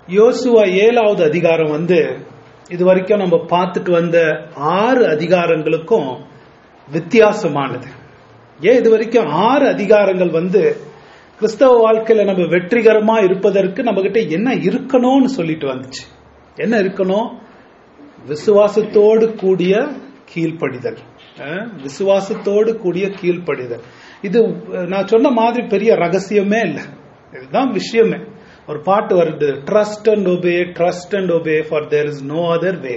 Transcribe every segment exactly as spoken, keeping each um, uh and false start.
யோசுவா ஏழாவது அதிகாரம் வந்து இது வரைக்கும் நம்ம பார்த்துட்டு வந்த ஆறு அதிகாரங்களுக்கும் வித்தியாசமானது. ஏன் இது வரைக்கும் ஆறு அதிகாரங்கள் வந்து கிறிஸ்தவ வாழ்க்கையில நம்ம வெற்றிகரமா இருப்பதற்கு நம்ம கிட்ட என்ன இருக்கணும்னு சொல்லிட்டு வந்துச்சு. என்ன இருக்கணும்? விசுவாசத்தோடு கூடிய கீழ்ப்படிதல். விசுவாசத்தோடு கூடிய கீழ்ப்படிதல். இது நான் சொன்ன மாதிரி பெரிய ரகசியமே இல்லை, இதுதான் விஷயமே. ஒரு பாட்டு வருது, trust and obey, trust and obey, for there is no other way.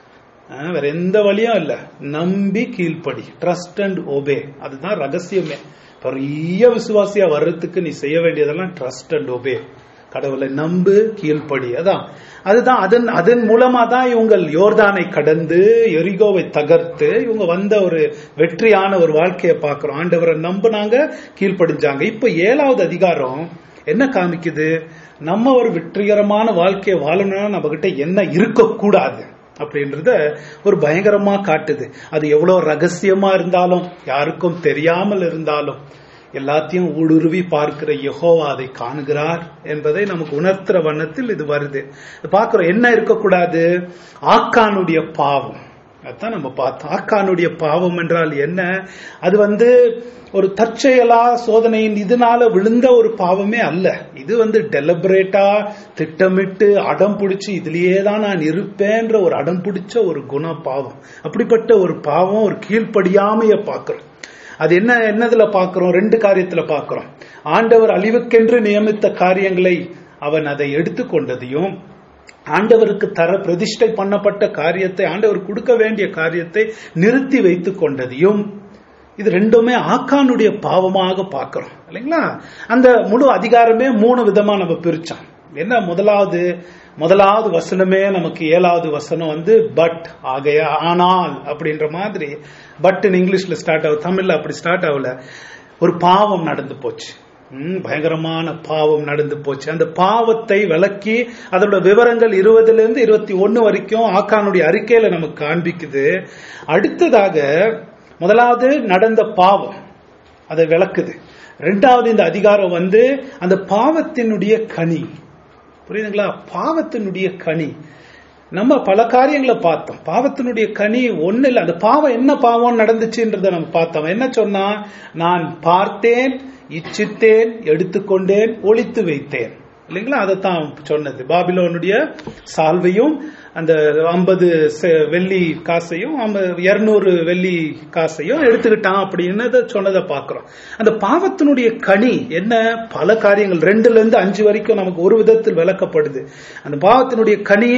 வேற எந்த வழியும் இல்ல, நம்பி கீழ்ப்படி, ட்ரஸ்ட் அண்ட் ஒபே. அதுதான் ரகசியமே. பெரிய விசுவாசியா வர்றதுக்கு நீ செய்ய வேண்டியதெல்லாம் ட்ரஸ்ட் அண்ட் ஒபே. கடவுளை நம்பு, கீழ்ப்படி. அதான் அதுதான் அதன் அதன் மூலமா தான் இவங்க யோர்தானை கடந்து எரிகோவை தகர்த்து இவங்க வந்த ஒரு வெற்றியான ஒரு வாழ்க்கையை பார்க்கிறோம். ஆண்டவரை நம்புனாங்க, கீழ்ப்படிஞ்சாங்க. இப்ப ஏழாவது அதிகாரம் என்ன காமிக்குது? நம்ம ஒரு வெற்றிகரமான வாழ்க்கையை வாழணும்னா நம்ம கிட்ட என்ன இருக்கக்கூடாது அப்படின்றத ஒரு பயங்கரமா காட்டுது. அது எவ்வளவு ரகசியமா இருந்தாலும், யாருக்கும் தெரியாமல் இருந்தாலும், எல்லாத்தையும் ஊடுருவி பார்க்கிற யெகோவா அதை காணுகிறார் என்பதை நமக்கு உணர்த்துற வண்ணத்தில் இது வருது. பார்க்கிறோம். என்ன இருக்கக்கூடாது? ஆக்கானுடைய பாவம். அதான் நம்ம பார்த்தோம். ஆக்கானுடைய பாவம் என்றால் என்ன? அது வந்து ஒரு தற்செயலா சோதனையின் இதனால விழுந்த ஒரு பாவமே அல்ல. இது வந்து டெலிபரேட்டா திட்டமிட்டு அடம் பிடிச்சு இதுலயே தான் நான் இருப்பேன்ற ஒரு அடம் பிடிச்ச ஒரு குண பாவம். அப்படிப்பட்ட ஒரு பாவம், ஒரு கீழ்ப்படியாமைய பார்க்கிறோம். அது என்ன என்னதுல பார்க்கிறோம்? ரெண்டு காரியத்துல பார்க்கிறோம். ஆண்டவர் அழிவுக்கென்று நியமித்த காரியங்களை அவன் அதை எடுத்துக்கொண்டதையும், ஆண்டவருக்கு தர பிரதிஷ்டை பண்ணப்பட்ட காரியத்தை, ஆண்டவர் கொடுக்க வேண்டிய காரியத்தை நிறுத்தி வைத்துக் கொண்டதையும், இது ரெண்டுமே ஆக்கானுடைய பாவமாக பார்க்கிறோம் இல்லைங்களா? அந்த முழு அதிகாரமே மூணு விதமா நம்ம பிரிச்சோம். என்ன? முதலாவது முதலாவது வசனமே நமக்கு ஏழாவது வசனம் வந்து பட், ஆகையா, ஆனால் அப்படின்ற மாதிரி. பட் இங்கிலீஷ்ல ஸ்டார்ட் ஆகும், தமிழ்ல அப்படி ஸ்டார்ட் ஆகல. ஒரு பாவம் நடந்து போச்சு, பயங்கரமான பாவம் நடந்து போச்சு. அந்த பாவத்தை விளக்கி அதோட விவரங்கள் இருபதுல இருந்து இருபத்தி ஒன்னு வரைக்கும் ஆக்கானுடைய அறிக்கையில நமக்கு காண்பிக்குது. அடுத்ததாக முதலாவது நடந்த பாவம் அதை விளக்குது. ரெண்டாவது இந்த அதிகாரம் வந்து அந்த பாவத்தினுடைய கனி. புரியுதுங்களா? பாவத்தினுடைய கனி. நம்ம பல காரியங்களை பார்த்தோம். பாவத்தினுடைய கனி ஒண்ணு இல்லை. அந்த பாவம் என்ன பாவம் நடந்துச்சுன்றத நம்ம பார்த்தோம். என்ன சொன்னா? நான் பார்த்தேன், இச்சித்தேன், எடுத்துக்கொண்டேன், ஒளித்து வைத்தேன் இல்லைங்களா? அதைத்தான் சொன்னது. பாபிலோனுடைய சால்வையும் அந்த ஐம்பது வெள்ளி காசையும் இருநூறு வெள்ளி காசையும் எடுத்துக்கிட்டான் அப்படின்னு சொன்னதை பார்க்கிறோம். அந்த பாவத்தினுடைய கனி என்ன? பல காரியங்கள் ரெண்டுல இருந்து அஞ்சு வரைக்கும் நமக்கு ஒரு விதத்தில் விளக்கப்படுது. அந்த பாவத்தினுடைய கனி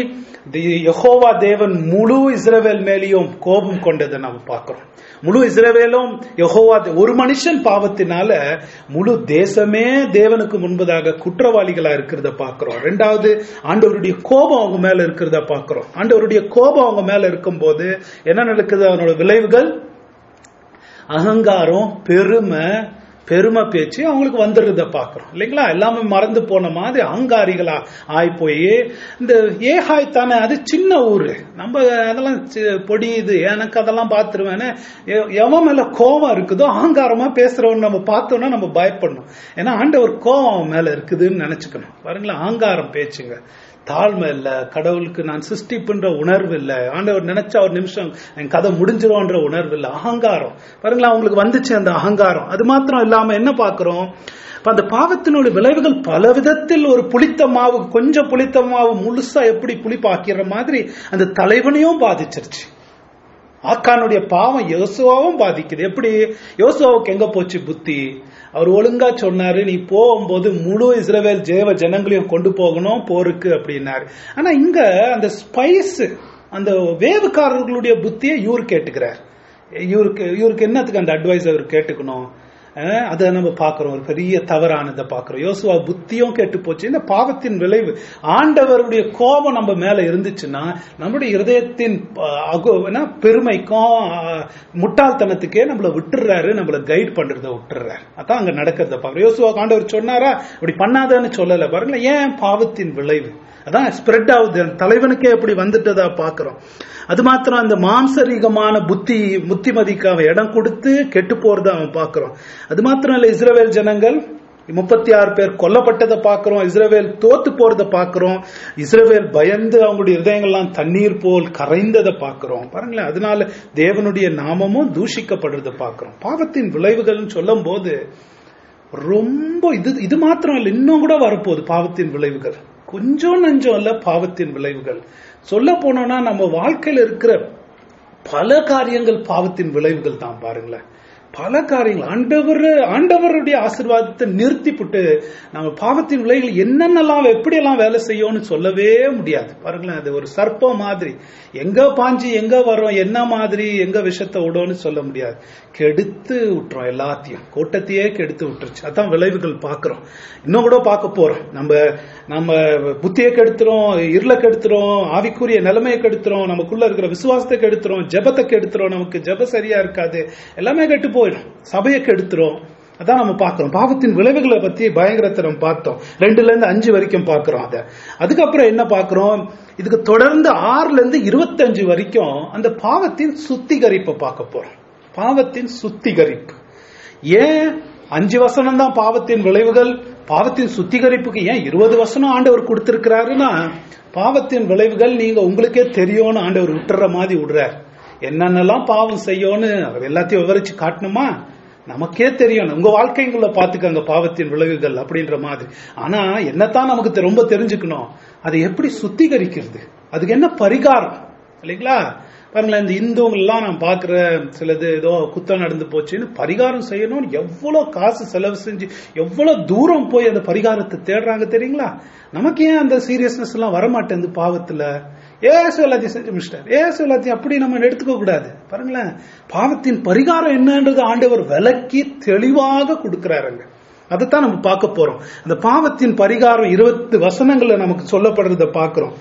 யெகோவா தேவன் முழு இஸ்ரவேல் மேலேயும் கோபம் கொண்டதை நம்ம பார்க்கிறோம். முழு இஸ்ரவேலும் யெகோவா, ஒரு மனுஷன் பாவத்தினால முழு தேசமே தேவனுக்கு முன்பதாக குற்றவாளிகளா இருக்கிறத பார்க்கிறோம். ரெண்டாவது ஆண்டவருடைய கோபம் அவங்க மேல இருக்கிறத பார்க்கிறோம். ஆண்டவருடைய கோபம் அவங்க மேல இருக்கும் போது என்ன நடக்குது? அதனோட விளைவுகள் அகங்காரம், பெருமை, பெருமை பேச்சு அவங்களுக்கு வந்துடுறத பாக்குறோம் இல்லைங்களா? எல்லாமே மறந்து போன மாதிரி அகங்காரிகளா ஆய் போய், இந்த ஏகாய் தானே, அது சின்ன ஊரு, நம்ம அதெல்லாம் பொடியுது, எனக்கு அதெல்லாம் பார்த்துருவேன்னு எவன் மேல கோபம் இருக்குதோ அகங்காரமா பேசுறவன் நம்ம பார்த்தோம்னா நம்ம பயப்படணும். ஏன்னா ஆண்டவர் கோபம் மேல இருக்குதுன்னு நினைச்சுக்கணும். பாருங்களா, அகங்காரம் பேச்சுங்க, தாழ்மை இல்ல, கடவுளுக்கு நான் சிருஷ்டிப்புன்ற உணர்வு இல்ல, ஆண்டவர் நினைச்சா ஒரு நிமிஷம் என் கதை முடிஞ்சிரும்ன்ற உணர்வு இல்ல, அகங்காரம். பாருங்களா, அவங்களுக்கு வந்துச்சு அந்த அகங்காரம். அது மாத்திரம் இல்லாம என்ன பாக்குறோம்? அந்த பாவத்தினுடைய விளைவுகள் பல விதத்தில். ஒரு புளித்த மாவு, கொஞ்சம் புளித்த மாவு முழுசா எப்படி புளிப்பாக்கிற மாதிரி அந்த தலைவனையும் பாதிச்சிருச்சு. ஆக்கானுடைய பாவம் யோசுவாவும் பாதிக்குது. எப்படி? யோசுவாவுக்கு எங்க போச்சு புத்தி? அவர் ஒழுங்கா சொன்னாரு, நீ போகும்போது முழு இஸ்ரவேல் ஜேவ ஜனங்களையும் கொண்டு போகணும் போருக்கு அப்படின்னாரு. ஆனா இங்க அந்த ஸ்பைஸ், அந்த வேவுக்காரர்களுடைய புத்தியை இவரு கேட்டுக்கிறார். இவருக்கு இவருக்கு என்னத்துக்கு அந்த அட்வைஸ் அவர் கேட்டுக்கணும்? அதை நம்ம பாக்குறோம், ஒரு பெரிய தவறானதை பாக்குறோம். யோசுவா புத்தியும் கேட்டு போச்சு. இந்த பாவத்தின் விளைவு. ஆண்டவருடைய கோபம் நம்ம மேல இருந்துச்சுன்னா நம்முடைய இருதயத்தின் பெருமைக்கும் முட்டாள்தனத்துக்கே நம்மள விட்டுறாரு, நம்மள கைட் பண்றத விட்டுறாரு. அதான் அங்க நடக்கிறத பாக்குறோம். யோசுவா ஆண்டவர் சொன்னாரா அப்படி பண்ணாதான்னு சொல்லல. பாருங்களேன், ஏன்? பாவத்தின் விளைவு. அதான் ஸ்ப்ரெட் ஆகுது, தலைவனுக்கே எப்படி வந்துட்டதா பாக்குறோம். அது மாத்திரம் அந்த மாம்சரீகமான புத்தி புத்திமதிக்கு அவன் இடம் கொடுத்து கெட்டு போறத அவன் பாக்குறோம். அது மாத்திரம் இல்ல, இஸ்ரவேல் ஜனங்கள் முப்பத்தி ஆறு பேர் கொல்லப்பட்டதை பார்க்கிறோம். இஸ்ரவேல் தோத்து போறதை பார்க்கிறோம். இஸ்ரவேல் பயந்து அவங்களுடைய இதயங்கள்லாம் தண்ணீர் போல் கரைந்ததை பார்க்கிறோம். பாருங்களேன், அதனால தேவனுடைய நாமமும் தூஷிக்கப்படுறதை பார்க்கிறோம். பாவத்தின் விளைவுகள் சொல்லும் போது ரொம்ப இது இது மாத்திரம் இல்ல, இன்னும் கூட வரப்போகுது பாவத்தின் விளைவுகள். கொஞ்சம் நஞ்சம் அல்ல பாவத்தின் விளைவுகள். சொல்ல போனோம்னா நம்ம வாழ்க்கையில இருக்கிற பல காரியங்கள் பாவத்தின் விளைவுகள் தான். பாருங்களேன், பல காரியங்கள் ஆண்டவர் ஆண்டவருடைய ஆசீர்வாதத்தை நிறுத்தி போட்டு நம்ம பாவத்தின் விளைவுகள் என்னென்னலாம் எப்படி எல்லாம் வேலை செய்யும்னு சொல்லவே முடியாது. பாருங்களேன், அது ஒரு சர்ப்பம் மாதிரி, எங்க பாஞ்சு எங்க வரும், என்ன மாதிரி எங்க விஷத்தை விடும்னு சொல்ல முடியாது. கெடுத்து விட்டுறோம், எல்லாத்தையும் கூட்டத்தையே கெடுத்து விட்டுருச்சு. அதான் விளைவுகள் பார்க்கிறோம். இன்னும் கூட பார்க்க போறோம். நம்ம நம்ம புத்தியை கெடுத்துறோம், இருளை கெடுத்துறோம், ஆவிக்குரிய நிலைமையை கெடுத்துறோம், நமக்குள்ள இருக்கிற விசுவாசத்தை கெடுத்துறோம், ஜெபத்தை கெடுத்துறோம், நமக்கு ஜெப சரியா இருக்காது, எல்லாமே கெட்டு போயிடும், சபையை கெடுத்துறோம். அதான் நம்ம பார்க்கிறோம். பாவத்தின் விளைவுகளை பத்தி பயங்கரத்தை நம்ம பார்த்தோம். ரெண்டுல இருந்து அஞ்சு வரைக்கும் பார்க்கிறோம். அத அதுக்கப்புறம் என்ன பார்க்கிறோம், இதுக்கு தொடர்ந்து ஆறுல இருந்து இருபத்தி அஞ்சு வரைக்கும் அந்த பாவத்தின் சுத்திகரிப்பை பார்க்க போறோம். பாவத்தின் சுத்திகரிப்பு. ஏன் அஞ்சு வசனம் தான் பாவத்தின் விளைவுகள், பாவத்தின் சுத்திகரிப்புக்கு ஏன் இருபது வசனம் ஆண்டவர் கொடுத்திருக்கிறாருன்னா, பாவத்தின் விளைவுகள் நீங்க உங்களுக்கே தெரியும்னு ஆண்டவர் விட்டுற மாதிரி விடுறார். என்னென்னலாம் பாவம் செய்யும்னு அவர் எல்லாத்தையும் விவரிச்சு காட்டணுமா, நமக்கே தெரியும். உங்க வாழ்க்கைக்குள்ள பாத்துக்கங்க பாவத்தின் விளைவுகள் அப்படின்ற மாதிரி. ஆனா என்னத்தான் நமக்கு ரொம்ப தெரிஞ்சுக்கணும், அதை எப்படி சுத்திகரிக்கிறது, அதுக்கு என்ன பரிகாரம் இல்லைங்களா? பாருங்களேன், இந்த இந்துவெல்லாம் நான் பாக்குற சிலது ஏதோ குத்தம் நடந்து போச்சுன்னு பரிகாரம் செய்யணும்னு எவ்வளவு காசு செலவு செஞ்சு எவ்வளவு தூரம் போய் அந்த பரிகாரத்தை தேடுறாங்க தெரியுங்களா? நமக்கு ஏன் அந்த சீரியஸ்னஸ் எல்லாம் வரமாட்டேன் பாவத்துல? ஏசு எல்லாத்தையும் செஞ்சு மிஸ்டர் ஏசு எல்லாத்தையும் அப்படி நம்ம எடுத்துக்க கூடாது. பாருங்களேன், பாவத்தின் பரிகாரம் என்னன்றது ஆண்டவர் விளக்கி தெளிவாக கொடுக்கிறாருங்க. அதைத்தான் நம்ம பார்க்க போறோம். அந்த பாவத்தின் பரிகாரம் இருபது வசனங்கள்ல நமக்கு சொல்லப்படுறத பாக்குறோம்.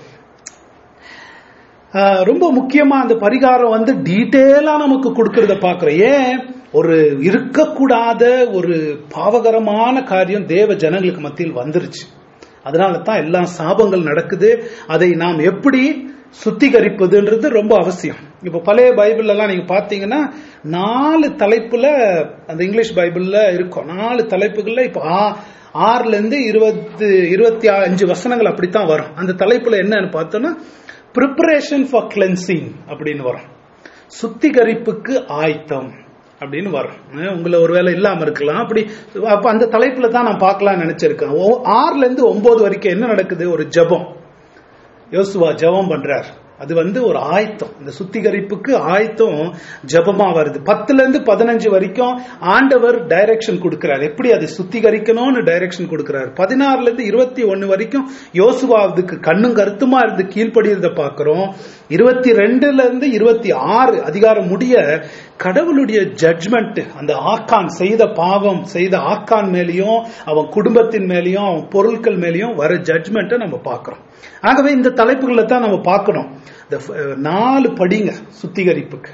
ரொம்ப முக்கியமா அந்த பரிகாரம் வந்து டீட்டெயிலா நமக்கு கொடுக்கறத பாக்குறோம். ஏன், ஒரு இருக்கக்கூடாத ஒரு பாவகரமான காரியம் தேவ ஜனங்களுக்கு மத்தியில் வந்துருச்சு. அதனால தான் எல்லா சாபங்கள் நடக்குது. அதை நாம் எப்படி சுத்திகரிப்பதுன்றது ரொம்ப அவசியம். இப்ப பழைய பைபிள் எல்லாம் நீங்க பாத்தீங்கன்னா நாலு தலைப்புல அந்த இங்கிலீஷ் பைபிள்ல இருக்கும். நாலு தலைப்புகள்ல இப்ப ஆறுல இருந்து இருபது இருபத்தி அஞ்சு வசனங்கள் அப்படித்தான் வரும். அந்த தலைப்புல என்னன்னு பார்த்தோம்னா ப்ரிப்பரேஷன் ஃபார் கிளென்சிங் அப்படின்னு வரும். சுத்திகரிப்புக்கு ஆயத்தம் அப்படின்னு வரும். உங்களை ஒருவேளை இல்லாம இருக்கலாம் அப்படி. அப்ப அந்த தலைப்புல தான் நான் பார்க்கலாம்னு நினைச்சிருக்கேன். ஆறுல இருந்து ஒன்பது வரைக்கும் என்ன நடக்குது, ஒரு ஜெபம். யோசுவா ஜெபம் பண்றார். அது வந்து ஒரு ஆயத்தம், இந்த சுத்திகரிப்புக்கு ஆயத்தம் ஜெபமா வருது. பத்துல இருந்து பதினஞ்சு வரைக்கும் ஆண்டவர் டைரக்ஷன் கொடுக்கிறார், எப்படி அதை சுத்திகரிக்கணும்னு டைரக்ஷன் கொடுக்கிறார். பதினாறுல இருந்து இருபத்தி ஒன்னு வரைக்கும் யோசுவாவுக்கு கண்ணும் கருத்துமா இருந்து கீழ்ப்படிறத பாக்கிறோம். இருபத்தி ரெண்டுல இருந்து இருபத்தி ஆறு அதிகாரம் முடிய கடவுளுடைய ஜட்ஜ்மெண்ட், அந்த ஆக்கான் செய்த பாவம் செய்த ஆக்கான் மேலேயும் அவன் குடும்பத்தின் மேலேயும் அவன் பொருட்கள் மேலேயும் வர ஜட்ஜ்மெண்ட்டை நம்ம பார்க்கிறோம். ஆகவே இந்த தலைப்புகளை தான் நம்ம பார்க்கணும். நாலு படிங்க சுத்திகரிப்புக்கு.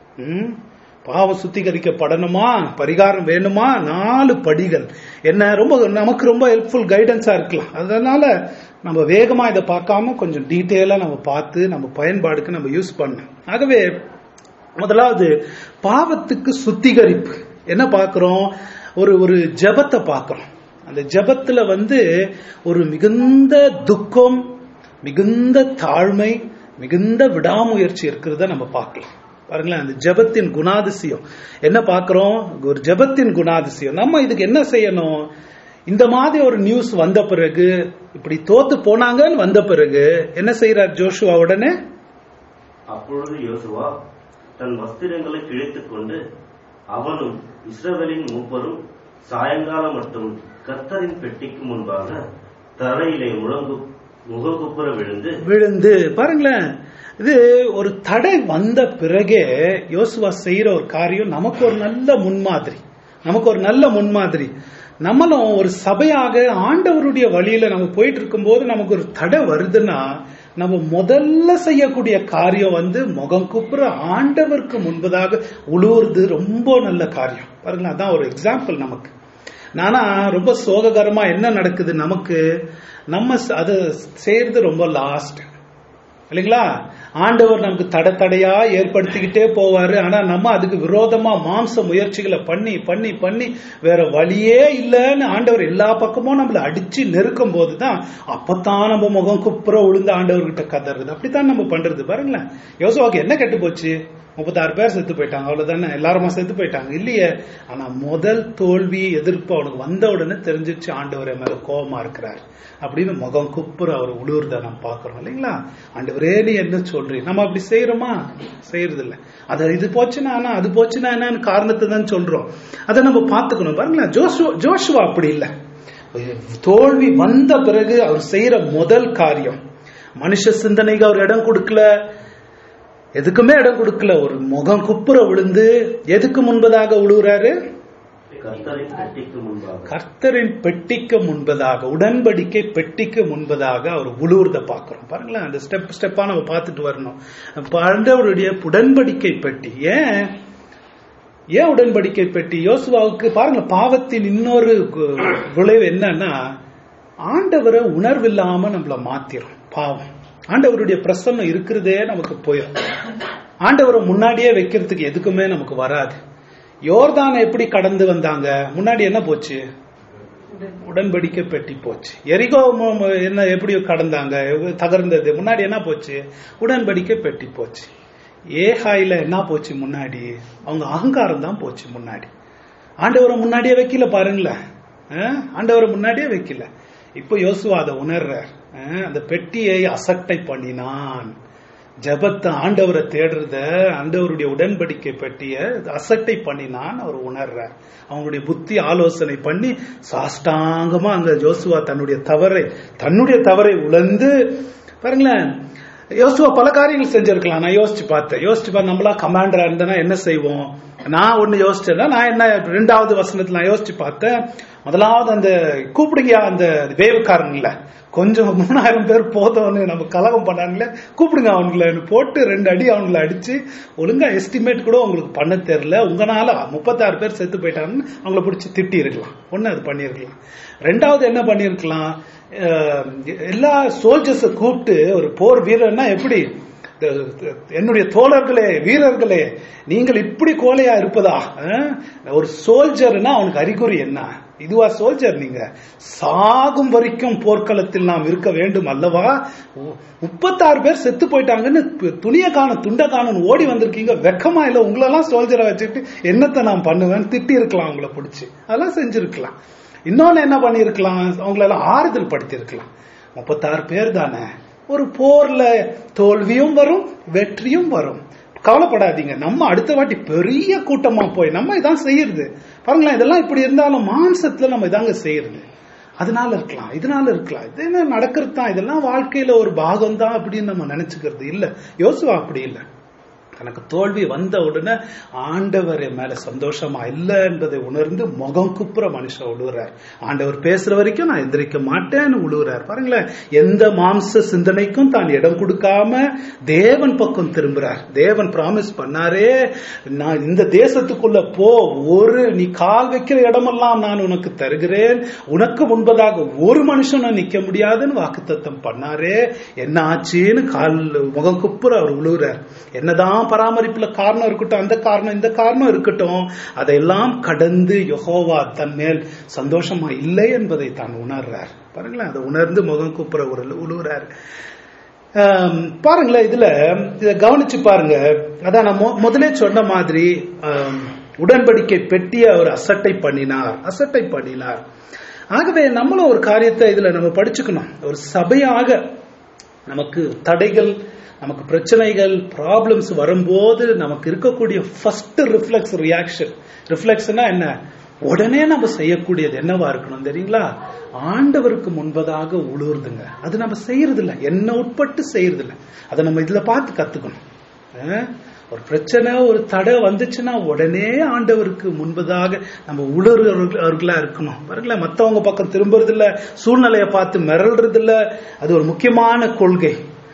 பாவம் சுத்திகரிக்கப்படணுமா, பரிகாரம் வேணுமா, நாலு படிகள் என்ன ரொம்ப நமக்கு ரொம்ப ஹெல்ப்ஃபுல் கைடன்ஸா இருக்கலாம். அதனால நம்ம வேகமா இதை பார்க்காம கொஞ்சம் டீட்டெயிலா நம்ம பார்த்து நம்ம பயன்பாடுக்கு நம்ம யூஸ் பண்ணணும். ஆகவே முதலாவது பாவத்துக்கு சுத்திகரிப்பு என்ன பார்க்கிறோம், ஒரு ஒரு ஜெபத்தை பார்க்கிறோம். அந்த ஜெபத்துல வந்து ஒரு மிகுந்த துக்கம், மிகுந்த தாழ்மை, மிகுந்த விடாமுயற்சி இருக்கிறத நம்ம பார்க்கலாம். பாருங்களேன், அந்த ஜெபத்தின் குணாதிசயம் என்ன பார்க்கிறோம், ஒரு ஜெபத்தின் குணாதிசயம். நம்ம இதுக்கு என்ன செய்யணும், இந்த மாதிரி ஒரு நியூஸ் வந்த பிறகு, இப்படி தோத்து போனாங்கன்னு வந்த பிறகு என்ன செய்யறார் ஜோஷுவா உடனே? அப்பொழுது யோசுவா தன் வஸ்திரங்களை கிழித்துக் கொண்டு அவனும் இஸ்ரவேலின் மூப்பரும் சாயங்காலம் மட்டும் கர்த்தரின் பெட்டிக்கு முன்பாக தரையிலே முழங்கு முககுப்புற விழுந்து விழுந்து பாருங்களேன், இது ஒரு தடை வந்த பிறகே யோசுவா செய்யற ஒரு காரியம் நமக்கு ஒரு நல்ல முன்மாதிரி. நமக்கு ஒரு நல்ல முன்மாதிரி. நம்மளும் ஒரு சபையாக ஆண்டவருடைய வழியில நம்ம போயிட்டு இருக்கும் போது நமக்கு ஒரு தடை வருதுன்னா நம்ம முதல்ல செய்யக்கூடிய காரியம் வந்து முகம் குப்புற ஆண்டவருக்கு முன்பதாக உழுவுறது ரொம்ப நல்ல காரியம். பாருங்களேன், அதான் ஒரு எக்ஸாம்பிள் நமக்கு. நானா ரொம்ப சோககரமா என்ன நடக்குது நமக்கு, நம்ம அதை செய்யறது ரொம்ப லாஸ்ட் இல்லைங்களா? ஆண்டவர் நமக்கு தடை தடையா ஏற்படுத்திக்கிட்டே போவாரு. ஆனா நம்ம அதுக்கு விரோதமா மாம்ச முயற்சிகளை பண்ணி பண்ணி பண்ணி வேற வழியே இல்லைன்னு ஆண்டவர் எல்லா பக்கமும் நம்மள அடிச்சு நெருக்கும் போதுதான் அப்பதான் நம்ம முகம் குப்புற விழுந்து ஆண்டவர்கிட்ட கதறது. அப்படித்தான் நம்ம பண்றது. பாருங்களேன், யோசுவாவுக்கு என்ன கெட்டு போச்சு? முப்பத்தாறு பேர் செத்து போயிட்டாங்க, அவ்வளவுதானே? எல்லாருமா செத்து போயிட்டாங்க இல்லையே. ஆனா முதல் தோல்வி எதிர்ப்பு அவனுக்கு வந்த உடனே தெரிஞ்சிச்சு ஆண்டவரே மேல கோபமா இருக்கிறார் அப்படின்னு முகம் குப்புற அவர் உழுவுறத நம்ம பாக்குறோம் இல்லைங்களா? ஆண்டவரே நீ என்ன சொல்றீங்க? நம்ம அப்படி செய்யறோமா? செய்யறது இல்லை. அது இது போச்சுன்னா ஆனா அது போச்சுன்னா என்னன்னு காரணத்தை தான் சொல்றோம். அதை நம்ம பாத்துக்கணும். பாருங்களேன், ஜோஷுவா ஜோஷுவா அப்படி இல்லை. தோல்வி வந்த பிறகு அவர் செய்யற முதல் காரியம், மனுஷ சிந்தனைக்கு அவர் இடம் கொடுக்கல, எதுக்குமே இடம் கொடுக்கல. ஒரு முகம் குப்புற விழுந்து எதுக்கு முன்பதாக விழுகிறாரு? கர்த்தரின் பெட்டிக்கு முன்பதாக, உடன்படிக்கை பெட்டிக்கு முன்பதாக அவர் உழுவுறத பாக்குறோம். பாருங்களேன், அந்த ஸ்டெப் ஸ்டெப்பா நம்ம பார்த்துட்டு வரணும். ஆண்டவருடைய உடன்படிக்கை பெட்டி. ஏன் ஏன் உடன்படிக்கை பெட்டி? யோசுவாவுக்கு பாருங்க, பாவத்தின் இன்னொரு விளைவு என்னன்னா ஆண்டவரை உணர்வில்லாம நம்மள மாத்திரும் பாவம். ஆண்டவருடைய பிரசன்னம் இருக்கிறதே நமக்கு போயிடும். ஆண்டவரை முன்னாடியே வைக்கிறதுக்கு எதுக்குமே நமக்கு வராது. யோர்தானை எப்படி கடந்து வந்தாங்க? முன்னாடி என்ன போச்சு? உடன்படிக்கை பெட்டி போச்சு. எரிகோ என்ன எப்படி கடந்தாங்க? தகர்ந்தது. முன்னாடி என்ன போச்சு? உடன்படிக்கை பெட்டி போச்சு. ஏகாயில என்ன போச்சு? முன்னாடி அவங்க அகங்காரம் தான் போச்சு. முன்னாடி ஆண்டவரை முன்னாடியே வைக்கல. பாருங்களேன், ஆண்டவரை முன்னாடியே வைக்கல. இப்ப யோசுவா அதை உணர்றார். அந்த பெட்டியை அசட்டை பண்ணினான். ஜபத்தை, ஆண்டவரை தேடுறத, ஆண்டவருடைய உடன்படிக்கை பெட்டிய அசட்டை பண்ணினான் அவர் உணர்றார். அவங்களுடைய புத்தி ஆலோசனை பண்ணி சாஷ்டாங்கமா அங்க யோசுவா தன்னுடைய தவறை தன்னுடைய தவறை உணர்ந்து, பாருங்களேன், யோசுவா பல காரியங்கள் செஞ்சிருக்கலாம். நான் யோசிச்சு பார்த்தேன் யோசிச்சு பார்த்தேன் நம்மளா கமாண்டரா இருந்தனா என்ன செய்வோம்? நான் ஒண்ணு யோசிச்சேன்னா, நான் என்ன ரெண்டாவது வசனத்துல நான் யோசிச்சு பார்த்தேன். முதலாவது அந்த கூப்பிடுங்க, அந்த வேவுக்காரன் இல்ல, கொஞ்சம் மூணாயிரம் பேர் போதவனு நம்ம கலகம் பண்ணாங்களே, கூப்பிடுங்க அவங்களை போட்டு ரெண்டு அடி அவங்களை அடிச்சு ஒழுங்கா எஸ்டிமேட் கூட உங்களுக்கு பண்ண தெரியல, உங்களால முப்பத்தாறு பேர் செத்து போயிட்டாங்கன்னு அவங்களை பிடிச்சி திட்டி இருக்கலாம். ஒண்ணு அது பண்ணிருக்கலாம். ரெண்டாவது என்ன பண்ணிருக்கலாம், எல்லா சோல்ஜர்ஸ கூப்பிட்டு ஒரு போர் வீரர்னா எப்படி, என்னுடைய தோழர்களே, வீரர்களே, நீங்கள் இப்படி கோலையா இருப்பதா? ஒரு சோல்ஜர்னா அவனுக்கு அறிகுறி என்ன? இதுவா சோல்ஜர்? நீங்க சாகும் வரைக்கும் போர்க்களத்தில் நாம் இருக்க வேண்டும் அல்லவா? முப்பத்தாறு பேர் செத்து போயிட்டாங்கன்னு துணிய காணும் துண்ட காணும் ஓடி வந்திருக்கீங்க, வெக்கமா இல்ல? உங்களெல்லாம் சோல்ஜரை வச்சுட்டு என்னத்தை நான் பண்ணுவேன்? திட்டி இருக்கலாம் அவங்கள பிடிச்சி, அதெல்லாம் செஞ்சிருக்கலாம். இன்னொன்னு என்ன பண்ணிருக்கலாம், அவங்களெல்லாம் ஆறுதல் படுத்தி இருக்கலாம். முப்பத்தாறு பேர் தானே, ஒரு போர்ல தோல்வியும் வரும் வெற்றியும் வரும், கவலைப்படாதீங்க, நம்ம அடுத்த வாட்டி பெரிய கூட்டமா போய் நம்ம இதான் செய்யறது. பாருங்களேன், இதெல்லாம் இப்படி இருந்தாலும் மாம்சத்துல நம்ம இதாங்க செய்யறது. அதனால இருக்கலாம், இதனால இருக்கலாம், இது என்ன நடக்கிறது தான், இதெல்லாம் வாழ்க்கையில ஒரு பாகம் தான் அப்படின்னு நம்ம நினைச்சுக்கிறது இல்ல. யோசுவா அப்படி இல்லை. தனக்கு தோல்வி வந்த உடனே ஆண்டவர் மேல சந்தோஷமா இல்ல என்பதை உணர்ந்து முகம் குப்புற மனுஷன் உழுவுறார். ஆண்டவர் பேசுற வரைக்கும் நான் எந்திரிக்க மாட்டேன்னு உழுவுறார். பாருங்களேன், எந்த மாம்ச சிந்தனைக்கும் தான் இடம் கொடுக்காம தேவன் பக்கம் திரும்புறார். தேவன் பிராமிஸ் பண்ணாரே, நான் இந்த தேசத்துக்குள்ள போ, ஒரு நீ கால் வைக்கிற இடமெல்லாம் நான் உனக்கு தருகிறேன், உனக்கு முன்பதாக ஒரு மனுஷனும் நிக்க முடியாதுன்னு வாக்குத்தத்தம் பண்ணாரே, என்ன ஆச்சுன்னு கால் முகம் குப்புற அவர் உழுவுறார். என்னதான் பராமரிப்புல காரணம் இருக்கட்டும், அந்த காரணம் இந்த காரணம் இருக்கட்டும், அதையெல்லாம் கடந்து யெகோவா தன் மேல் சந்தோஷமா இல்லை என்பதை தான் உணர்றார். பாருங்களேன், அதை உணர்ந்து முகம் கூப்புற உழுவுறார். பாருங்களேன், இதுல இத கவனிச்சு பாருங்க. அதான் நான் முதலே சொன்ன மாதிரி உடன்படிக்கை பெட்டிய அவர் அசட்டை பண்ணினார் அசட்டை பண்ணினார் ஆகவே நம்மளும் ஒரு காரியத்தை இதுல நம்ம படிச்சுக்கணும். ஒரு சபையாக நமக்கு தடைகள், நமக்கு பிரச்சனைகள், ப்ராப்ளம்ஸ் வரும்போது நமக்கு இருக்கக்கூடிய ஃபர்ஸ்ட் ரிஃப்ளெக்ஸ் ரியாக்ஷன், ரிஃப்ளெக்ஸ்னா என்ன, உடனே நம்ம செய்யக்கூடியது என்னவா இருக்கணும் தெரியுங்களா? ஆண்டவருக்கு முன்பதாக உழுவுறதுங்க. அது நம்ம செய்யறது இல்லை, என்ன உட்பட்டு செய்யறது இல்லை. அதை நம்ம இதுல பார்த்து கத்துக்கணும். ஒரு பிரச்சனை, ஒரு தடை வந்துச்சுன்னா உடனே ஆண்டவருக்கு முன்பதாக நம்ம உழுறவர்களா இருக்கணும். பாருங்களேன், மற்றவங்க பக்கம் திரும்புறது இல்ல, சூழ்நிலையை பார்த்து மிரள்றது இல்ல. அது ஒரு முக்கியமான கொள்கை.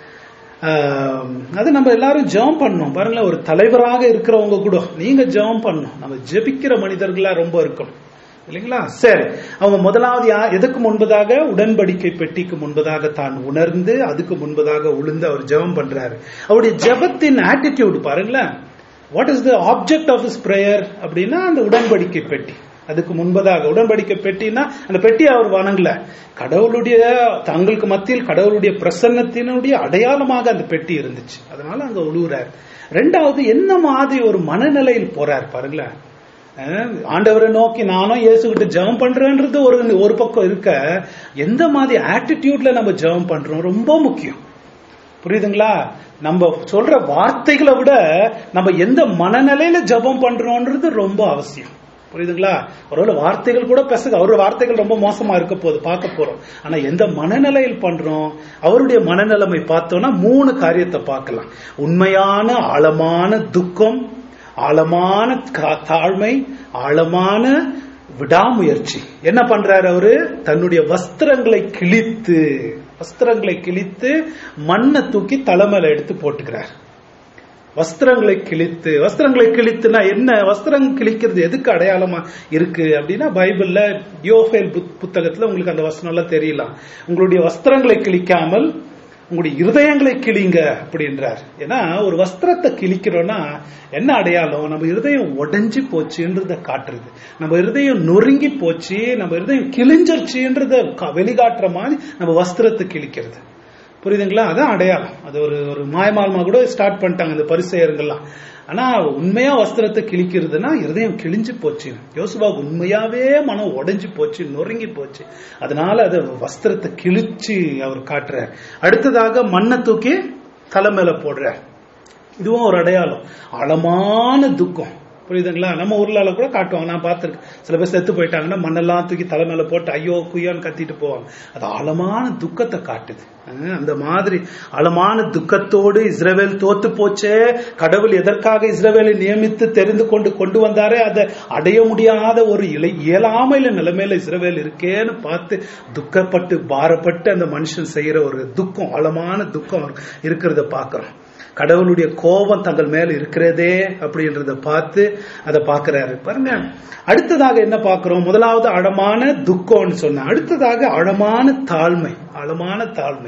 அது நம்ம எல்லாரும் ஜெபம் பண்ணணும். பாருங்களேன், ஒரு தலைவராக இருக்கிறவங்க கூட நீங்க ஜெபம் பண்ணணும். நம்ம ஜெபிக்கிற மனிதர்களா ரொம்ப இருக்கணும். இல்லைங்களா? சரி, அவங்க முதலாவது யா- எதுக்கு முன்பதாக உடன்படிக்கை பெட்டிக்கு முன்பதாக தான் உணர்ந்து அதுக்கு முன்பதாக உளுந்து அவர் ஜெபம் பண்றாரு. அவருடைய ஜெபத்தின் ஆட்டிடியூட் பாருங்களேன். What is the object of his prayer அப்படின்னா அந்த உடன்படிக்கை பெட்டி. அதுக்கு முன்பதாக உடன்படிக்கை பெட்டினா அந்த பெட்டி அவர் வணங்கல, கடவுளுடைய தங்களுக்கு மத்தியில் கடவுளுடைய பிரசன்னத்தினுடைய அடையாளமாக அந்த பெட்டி இருந்துச்சு. அதனால அங்க உழுவுறார். ரெண்டாவது என்ன மாதிரி ஒரு மனநிலையில் போறார் பாருங்களேன். அஹ் ஆண்டவரை நோக்கி நானும் இயேசுகிட்ட ஜெபம் பண்றேன்றது ஒரு ஒரு பக்கம் இருக்க, எந்த மாதிரி ஆட்டிடியூட்ல நம்ம ஜெபம் பண்றோம் ரொம்ப முக்கியம். புரியுதுங்களா? நம்ம சொல்ற வார்த்தைகளை விட நம்ம எந்த மனநிலையில ஜெபம் பண்றோம்ன்றது ரொம்ப அவசியம். புரியுதுங்களா? ஒருவேளை வார்த்தைகள் கூட பேசுங்க, அவருடைய வார்த்தைகள் ரொம்ப மோசமா இருக்க போது பார்க்க போறோம். ஆனா எந்த மனநிலையில் பண்றோம், அவருடைய மனநிலைமை பார்த்தோம்னா மூணு காரியத்தை பார்க்கலாம். உண்மையான ஆழமான துக்கம், ஆழமான கா- தாழ்மை, ஆழமான விடாமுயற்சி. என்ன பண்றாரு அவரு? தன்னுடைய வஸ்திரங்களை கிழித்து வஸ்திரங்களை கிழித்து மண்ணை தூக்கி தலைமையில எடுத்து போட்டுக்கிறார். வஸ்திரங்களை கிழித்து வஸ்திரங்களை கிழித்துனா என்ன? வஸ்திரம் கிழிக்கிறது எதுக்கு அடையாளமா இருக்கு அப்படின்னா, பைபிள்ல யோவேல் புத்- புத்தகத்துல உங்களுக்கு அந்த வசனம் எல்லாம் தெரியலாம். உங்களுடைய வஸ்திரங்களை கிழிக்காமல் உங்களுடைய இருதயங்களை கிழிங்க அப்படின்றார். ஏன்னா ஒரு வஸ்திரத்தை கிழிக்கிறோம்னா என்ன அடையாளம்? நம்ம இருதயம் உடைஞ்சு போச்சுன்றத காட்டுறது, நம்ம இருதயம் நொறுங்கி போச்சு, நம்ம இருதயம் கிழிஞ்சிருச்சுன்றத கா- வெளிக்காட்டுற மாதிரி நம்ம வஸ்திரத்தை கிழிக்கிறது. புரியுதுங்களா? அதான் அடையாளம். அது ஒரு ஒரு மாயமாலமா கூட ஸ்டார்ட் பண்ணிட்டாங்க இந்த பரிசேயர்கள்லாம். ஆனா உண்மையா வஸ்திரத்தை கிழிக்கிறதுனா இருதயம் கிழிஞ்சு போச்சு. யோசுவாவுக்கு உண்மையாவே மனம் உடைஞ்சு போச்சு, நொறுங்கி போச்சு. அதனால அது வஸ்திரத்தை கிழிச்சு அவர் காட்டுறார். அடுத்ததாக மண்ணை தூக்கி தலை மேல போடுறார். இதுவும் ஒரு அடையாளம். ஆழமான துக்கம். புரியுதுங்களா? நம்ம ஊர்ல கூட காட்டுவாங்க, நான் பார்த்திருக்கேன். சில பேர் செத்து போயிட்டாங்கன்னா மண்ணெல்லாம் தூக்கி தலை மேல போட்டு ஐயோ குய்யான்னு கத்திட்டு போவாங்க. அது ஆழமான துக்கத்தை காட்டுது. அஹ் அந்த மாதிரி ஆழமான துக்கத்தோடு இஸ்ரவேல் தோத்து போச்சே, கடவுள் எதற்காக இஸ்ரவேலை நியமித்து தெரிந்து கொண்டு கொண்டு வந்தாரே அதை அடைய முடியாத ஒரு இலை இயலாமையில நிலைமையில இஸ்ரவேல் இருக்கேன்னு பார்த்து துக்கப்பட்டு பாரப்பட்டு அந்த மனுஷன் செய்யற ஒரு துக்கம், ஆழமான துக்கம் இருக்கிறத பார்க்கிறோம். கடவுளுடைய கோபம் தங்கள் மேல இருக்கிறதே அப்படின்றத பார்த்து அதை பார்க்கிறாரு பாருங்க. அடுத்ததாக என்ன பார்க்கிறோம்? முதலாவது ஆழமான துக்கம்னு சொன்ன, அடுத்ததாக ஆழமான தாழ்மை. ஆழமான தாழ்மை.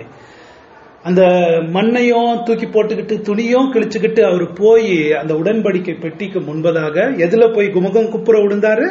அந்த மண்ணையும் தூக்கி போட்டுக்கிட்டு துணியும் கிழிச்சுக்கிட்டு அவர் போய் அந்த உடன்படிக்கை பெட்டிக்கு முன்பதாக எதுல போய் குமுகம் குப்புற விழுந்தாரு?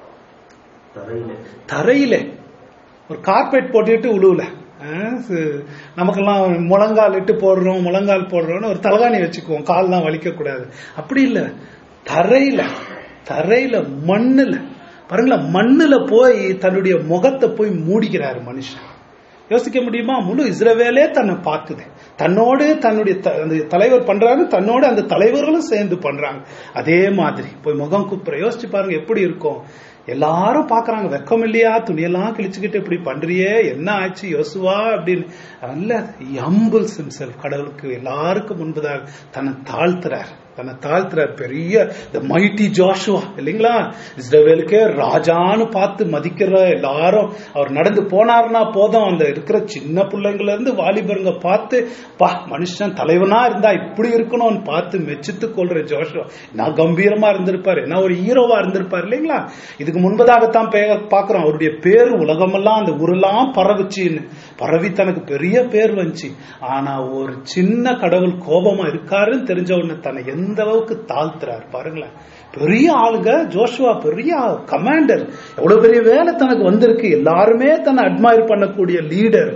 தரையில தரையில. ஒரு கார்பெட் போட்டுக்கிட்டு உழுவுல. அஹ் சு- நமக்கெல்லாம் முழங்கால் இட்டு போடுறோம், முழங்கால் போடுறோம்னு ஒரு தலகாணி வச்சுக்குவோம், கால்லாம் வலிக்க கூடாது. அப்படி இல்ல, தரையில தரையில மண்ணுல பாருங்களேன். மண்ணுல போய் தன்னுடைய முகத்தை போய் மூடிக்கிறாரு மனுஷன். யோசிக்க முடியுமா? முழு இஸ்ரவேலே தன்னை பார்க்குது. தன்னோடு தன்னுடைய த- அந்த தலைவர் பண்றாரு, தன்னோடு அந்த தலைவர்களும் சேர்ந்து பண்றாங்க. அதே மாதிரி போய் முகம் குப்புற யோசிச்சு பாருங்க எப்படி இருக்கும். எல்லாரும் பாக்குறாங்க, வெக்கம் இல்லையா, துணியெல்லாம் கிழிச்சுக்கிட்டு இப்படி பண்றியே, என்ன ஆச்சு யோசுவா அப்படின்னு. அல்ல, humbles himself. கடவுளுக்கு எல்லாருக்கும் முன்பதாக தன்னை தாழ்த்துறார், தன்னை தாழ்த்துறார். பெரிய the mighty Joshua இல்லைங்களா? இஸ்ரவேலுக்கே ராஜான்னு பார்த்து மதிக்கிற எல்லாரும் அவர் நடந்து போனார்னா போதும், அந்த இருக்கிற சின்ன பிள்ளைங்கள இருந்து வாலிபருங்க பார்த்து பா மனுஷன் தலைவனா இருந்தா இப்படி இருக்கணும்னு பார்த்து மெச்சித்து கொள்ற ஜோஷுவா நான் கம்பீரமா இருந்திருப்பாரு, என்ன ஒரு ஹீரோவா இருந்திருப்பாரு இல்லைங்களா? இதுக்கு முன்பதாகத்தான் பாக்குறோம் அவருடைய பேர் உலகமெல்லாம் அந்த ஊரெல்லாம் பரவுச்சின்னு, பரவி தனக்கு பெரிய பேர் வந்துச்சு. ஆனா ஒரு சின்ன கடவுள் கோபமா இருக்காருன்னு தெரிஞ்ச உடனே தன்னை எந்த அளவுக்கு தாழ்த்துறாரு பாருங்களேன். பெரிய ஆளுங்க ஜோஷுவா, பெரிய கமாண்டர், எவ்வளவு பெரிய வேலை தனக்கு வந்திருக்கு, எல்லாருமே தன்னை அட்மையர் பண்ணக்கூடிய லீடர்.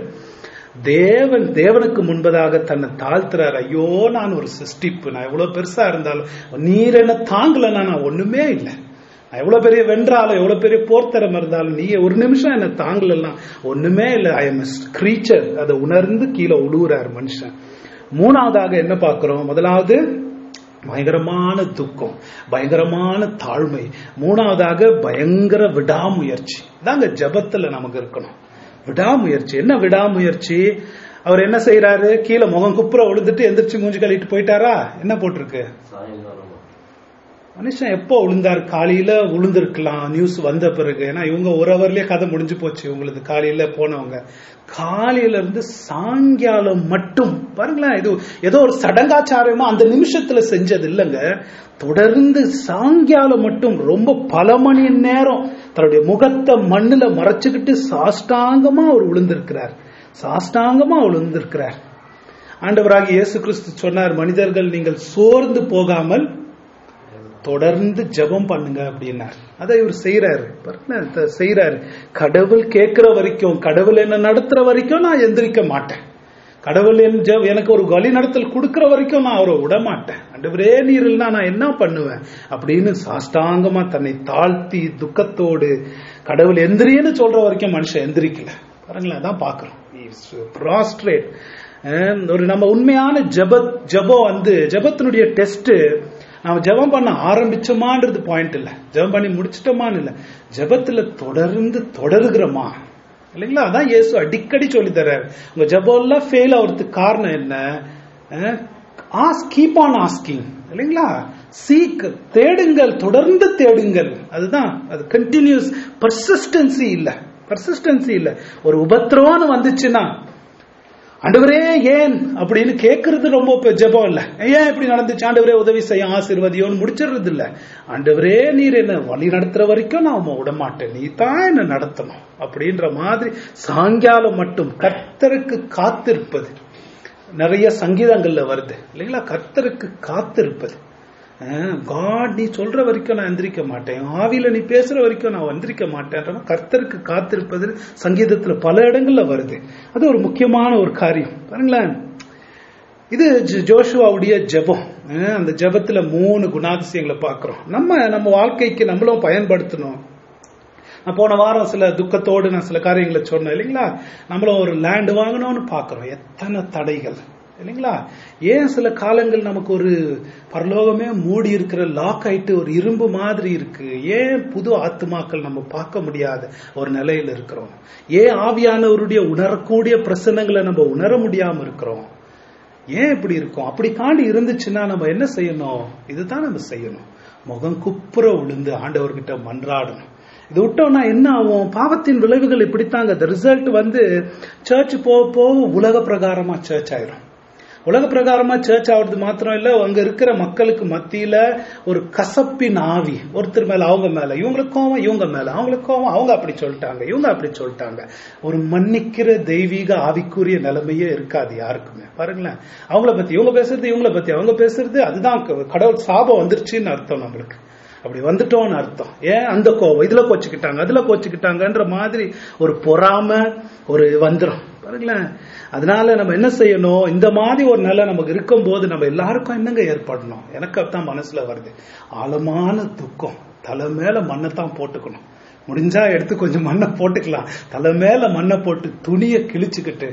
தேவன் தேவனுக்கு முன்பதாக தன்னை தாழ்த்துறாரு. ஐயோ நான் ஒரு சிருஷ்டிப்பு, நான் எவ்வளவு பெருசா இருந்தாலும் நீர் என்ன தாங்கலன்னா நான் ஒண்ணுமே இல்லை, நான் எவ்வளவு பெரிய வென்றாலும் எவ்வளவு பெரிய போர்த்தரம் இருந்தாலும் நீ ஒரு நிமிஷம் என்ன தாங்கலாம் ஒண்ணுமே இல்லை, ஐ எம் கிரீச்சர். அதை உணர்ந்து கீழே உழுவுறார் மனுஷன். மூணாவதாக என்ன பார்க்கிறோம்? முதலாவது பயங்கரமான துக்கம், பயங்கரமான தாழ்மை. மூணாவதாக பயங்கர விடாமுயற்சி. தாங்க ஜபத்துல நமக்கு இருக்கணும். விடாமுயற்சி. என்ன விடாமுயற்சி? அவர் என்ன செய்யறாரு? கீழே முகம் குப்புற விழுந்துட்டு எந்திரிச்சு மூஞ்சி கழிட்டு போயிட்டாரா? என்ன போட்டிருக்கு? சாயங்காலம் மனுஷன் எப்போ விழுந்தார்? காலையில விழுந்திருக்கலாம் நியூஸ் வந்த பிறகு. ஏன்னா இவங்க ஒரு அவர்லயே கதை முடிஞ்சு போச்சு இவங்களுக்கு. காலையில போனவங்க காலையில இருந்து சாயங்காலம் மட்டும் பாருங்களேன், இது ஏதோ ஒரு சடங்காச்சாரமா அந்த நிமிஷத்துல செஞ்சது இல்லைங்க. தொடர்ந்து சாயங்காலம் மட்டும் ரொம்ப பல மணி நேரம் தன்னுடைய முகத்தை மண்ணுல மறைச்சுக்கிட்டு சாஷ்டாங்கமா அவர் விழுந்திருக்கிறார். சாஷ்டாங்கமா விழுந்திருக்கிறார். ஆண்டவராகிய இயேசு கிறிஸ்து சொன்னார், மனிதர்கள் நீங்கள் சோர்ந்து போகாமல் தொடர்ந்து ஜெபம் பண்ணுங்க அப்படின்னார். அதை இவர் செய்யறாரு செய்யறாரு கடவுள் கேட்கிற வரைக்கும், கடவுள் என்ன நடத்துற வரைக்கும் நான் எந்திரிக்க மாட்டேன். கடவுள் எனக்கு ஒரு வழி நடத்தல் கொடுக்கிற வரைக்கும் நான் அவரை விட மாட்டேன். ஆண்டவரே நீர் இல்லைன்னா நான் என்ன பண்ணுவேன் அப்படின்னு சாஷ்டாங்கமா தன்னை தாழ்த்தி துக்கத்தோடு கடவுள் எந்திரின்னு சொல்ற வரைக்கும் மனுஷன் எந்திரிக்கல. பாருங்களேன், அதான் பாக்குறோம். ப்ராஸ்ட்ரேட். ஒரு நம்ம உண்மையான ஜெப ஜெபம் வந்து ஜெபத்தினுடைய டெஸ்ட், நாம ஜெபம் பண்ண ஆரம்பிச்சோமான்றது பாயிண்ட் இல்ல, ஜெபம் பண்ணி முடிச்சிட்டோமான்னு இல்ல, ஜெபத்துல தொடர்ந்து தொடருகிறோமா இல்லைங்களா? அதான் இயேசு அடிக்கடி சொல்லி தர்றாரு. உங்க ஜெபம் எல்லாம் ஃபெயில் ஆகிறதுக்கு காரணம் என்ன? ஆஸ்க், கீப் ஆன் ஆஸ்கிங் இல்லைங்களா? சீக், தேடுங்கள், தொடர்ந்து தேடுங்கள். அதுதான் அது. கண்டினியூஸ் பர்சிஸ்டன்சி இல்ல, பர்சிஸ்டன்சி இல்ல. ஒரு உபத்திரவம் வந்துச்சுன்னா ஆண்டவரே ஏன் அப்படின்னு கேட்கறது ரொம்ப ஜெபம் இல்ல. ஏன் இப்படி நடந்துச்சு, ஆண்டவரே உதவி செய்ய ஆசீர்வதியோன்னு முடிச்சிடுறது இல்ல. ஆண்டவரே நீர் என்ன வழி நடத்துற வரைக்கும் நான் விட மாட்டேன், நீ தான் என்ன நடத்தணும் அப்படின்ற மாதிரி சாயங்காலம் மட்டும் கர்த்தருக்கு காத்திருப்பது. நிறைய சங்கீதங்கள்ல வருது இல்லைங்களா, கர்த்தருக்கு காத்திருப்பது. காட் நீ சொல்ற வரைக்கும் நான் எந்திரிக்க மாட்டேன், ஆவியில நீ பேசுற வரைக்கும் நான் எந்திரிக்க மாட்டேன். கர்த்தருக்கு காத்திருப்பது சங்கீதத்துல பல இடங்கள்ல வருது. அது ஒரு முக்கியமான ஒரு காரியம். பாருங்களேன், இது ஜோஷுவாவுடைய ஜெபம். அந்த ஜெபத்துல மூணு குணாதிசயங்களை பாக்குறோம். நம்ம நம்ம வாழ்க்கைக்கு நம்மளும் பயன்படுத்தணும். நான் போன வாரம் சில துக்கத்தோடு நான் சில காரியங்களை சொன்னேன் இல்லைங்களா. நம்மளும் ஒரு லேண்ட் வாங்கணும்னு பாக்குறோம், எத்தனை தடைகள் இல்லைங்களா. ஏன் சில காலங்கள் நமக்கு ஒரு பரலோகமே மூடி இருக்கிற லாக் ஆயிட்டு ஒரு இரும்பு மாதிரி இருக்கு? ஏன் புது ஆத்துமாக்கள் நம்ம பார்க்க முடியாத ஒரு நிலையில இருக்கிறோம்? ஏன் ஆவியானவருடைய உணரக்கூடிய பிரசன்னங்களை நம்ம உணர முடியாம இருக்கிறோம்? ஏன் இப்படி இருக்கும்? அப்படி காண்டி இருந்துச்சுன்னா நம்ம என்ன செய்யணும்? இதுதான் நம்ம செய்யணும். முகம் குப்புற விழுந்து ஆண்டவர்கிட்ட மன்றாடணும். இது விட்டோம்னா என்ன ஆகும்? பாவத்தின் விளைவுகள் இப்படித்தாங்க. the ரிசல்ட் வந்து சர்ச் போக போக உலக பிரகாரமா சர்ச் ஆயிரும். உலக பிரகாரமா சர்ச் ஆகுறது மாத்திரம் இல்ல, அங்க இருக்கிற மக்களுக்கு மத்தியில ஒரு கசப்பின் ஆவி, ஒருத்தர் மேல அவங்க மேல, இவங்களுக்கு கோவம் இவங்க மேல, அவங்களுக்கு கோவம் அவங்க அப்படி சொல்லிட்டாங்க இவங்க அப்படி சொல்லிட்டாங்க. ஒரு மன்னிக்கிற தெய்வீக ஆவிக்குரிய நிலைமையே இருக்காது யாருக்குமே. பாருங்களேன், அவங்கள பத்தி இவங்க பேசுறது, இவங்கள பத்தி அவங்க பேசுறது, அதுதான் கடவுள் சாபம் வந்துருச்சுன்னு அர்த்தம். நம்மளுக்கு அப்படி வந்துட்டோம்னு அர்த்தம். ஏன் அந்த கோவம், இதுல கோச்சுக்கிட்டாங்க அதுல கோச்சுக்கிட்டாங்கன்ற மாதிரி ஒரு பொறாம ஒரு வந்துடும். பாருங்களேன், அதனால நம்ம என்ன செய்யணும்? இந்த மாதிரி ஒரு நிலை நமக்கு இருக்கும் போது நம்ம எல்லாருக்கும் என்னங்க ஏற்படணும்? எனக்கு அப்பதான் மனசுல வருது, ஆழமான துக்கம். தலை மேல மண்ணை தான் போட்டுக்கணும். முடிஞ்சா எடுத்து கொஞ்சம் மண்ணை போட்டுக்கலாம். தலை மேல மண்ணை போட்டு துணியை கிழிச்சுக்கிட்டு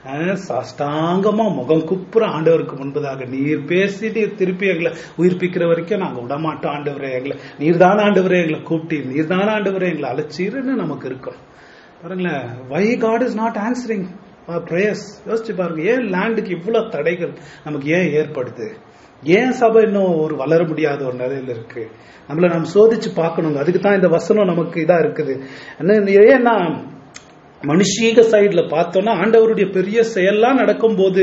சாஷ்டாங்கமா முகம் குப்புற ஆண்டவருக்கு முன்பதாக நீர் பேசி நீர் திருப்பி எங்களை உயிர்ப்பிக்கிற வரைக்கும் நாங்க விடமாட்டோம் ஆண்டவரே, எங்களை நீர் தானே ஆண்டவரே எங்களை கூப்பிட்டு, நீர் தானே ஆண்டவரே எங்களை அழைச்சீருன்னு நமக்கு இருக்கும். பாருங்களேன், why God is not answering our prayers? யோசிச்சு பாருங்க, ஏன் லேண்டுக்கு இவ்வளவு தடைகள் நமக்கு ஏன் ஏற்படுது? ஏன் சபை இன்னும் ஒரு வளர முடியாத ஒரு நிலையில இருக்கு? நம்மள நம்ம சோதிச்சு பார்க்கணுங்க. அதுக்கு தான் இந்த வசனம் நமக்கு இதா இருக்குது. ஏன்னா மனுஷீக சைட்ல பார்த்தோம்னா ஆண்டவருடைய பெரிய செயல்லாம் நடக்கும் போது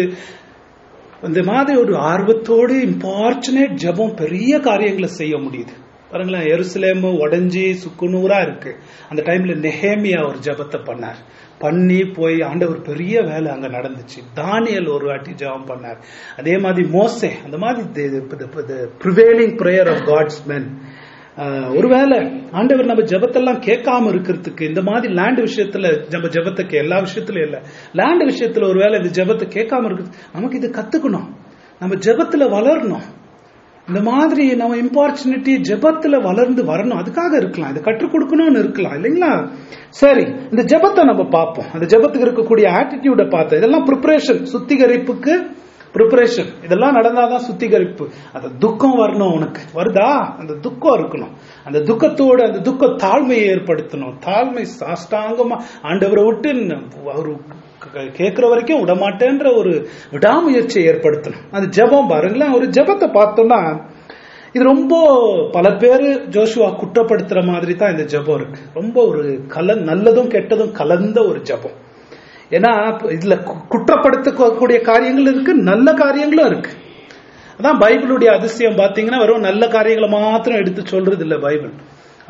இந்த மாதிரி ஒரு ஆர்வத்தோடு இம்பார்ச்சுனேட் ஜெபம் பெரிய காரியங்களை செய்ய முடியுது. பாருங்களேன், எருசலேம் உடஞ்சி சுக்குநூறா இருக்கு. அந்த டைம்ல நெஹேமியா ஒரு ஜெபத்தை பண்ணார். பண்ணி போய் ஆண்டவர் பெரிய வேலை அங்க நடந்துச்சு. தானியல் ஒரு வாட்டி ஜெபம் பண்ணார். அதே மாதிரி மோசே, அந்த மாதிரி prevailing prayer of God's men. ஒருவேளை ஆண்டவர் நம்ம ஜெபத்தெல்லாம் கேட்காம இருக்கிறதுக்கு இந்த மாதிரி லேண்ட் விஷயத்துல நம்ம ஜெபத்துக்கு எல்லா விஷயத்திலும் இல்ல, லேண்ட் விஷயத்துல ஒருவேளை இந்த ஜெபத்தை கேட்காம இருக்கு, நமக்கு இது கத்துக்கணும். நம்ம ஜெபத்துல வளரணும். இந்த மாதிரி நம்ம இம்பார்ச்சுனிட்டி ஜெபத்துல வளர்ந்து வரணும். அதுக்காக இருக்கலாம், இதை கற்றுக் கொடுக்கணும்னு இருக்கலாம் இல்லைங்களா. சரி, இந்த ஜெபத்தை நம்ம பார்ப்போம். அந்த ஜெபத்துக்கு இருக்கக்கூடிய ஆட்டிடியூட பார்த்தோம். இதெல்லாம் ப்ரிப்பரேஷன், சுத்திகரிப்புக்கு ப்ரிப்பரேஷன். இதெல்லாம் நடந்தாதான் சுத்திகரிப்பு. அந்த துக்கம் வரணும். உனக்கு வருதா? அந்த துக்கம் இருக்கணும். அந்த துக்கத்தோட அந்த துக்க தாழ்மையை ஏற்படுத்தணும். தாழ்மை சாஷ்டாங்கமா ஆண்டவரை விட்டு அவரு கேட்கிற வரைக்கும் விடமாட்டேன்ற ஒரு விடாமுயற்சியை ஏற்படுத்தணும். அது ஜெபம். பாருங்களேன், ஒரு ஜெபத்தை பார்த்தோம்னா இது ரொம்ப பல பேரு ஜோஷுவா குற்றப்படுத்துற மாதிரி தான் இந்த ஜெபம் இருக்கு. ரொம்ப ஒரு கல நல்லதும் கெட்டதும் கலந்த ஒரு ஜெபம். ஏன்னா இதுல குற்றப்படுத்தக்கூடிய காரியங்கள் இருக்கு, நல்ல காரியங்களும் இருக்கு. அதான் பைபிளுடைய அதிசயம். பாத்தீங்கன்னா வெறும் நல்ல காரியங்களை மாத்திரம் எடுத்து சொல்றது இல்ல பைபிள்.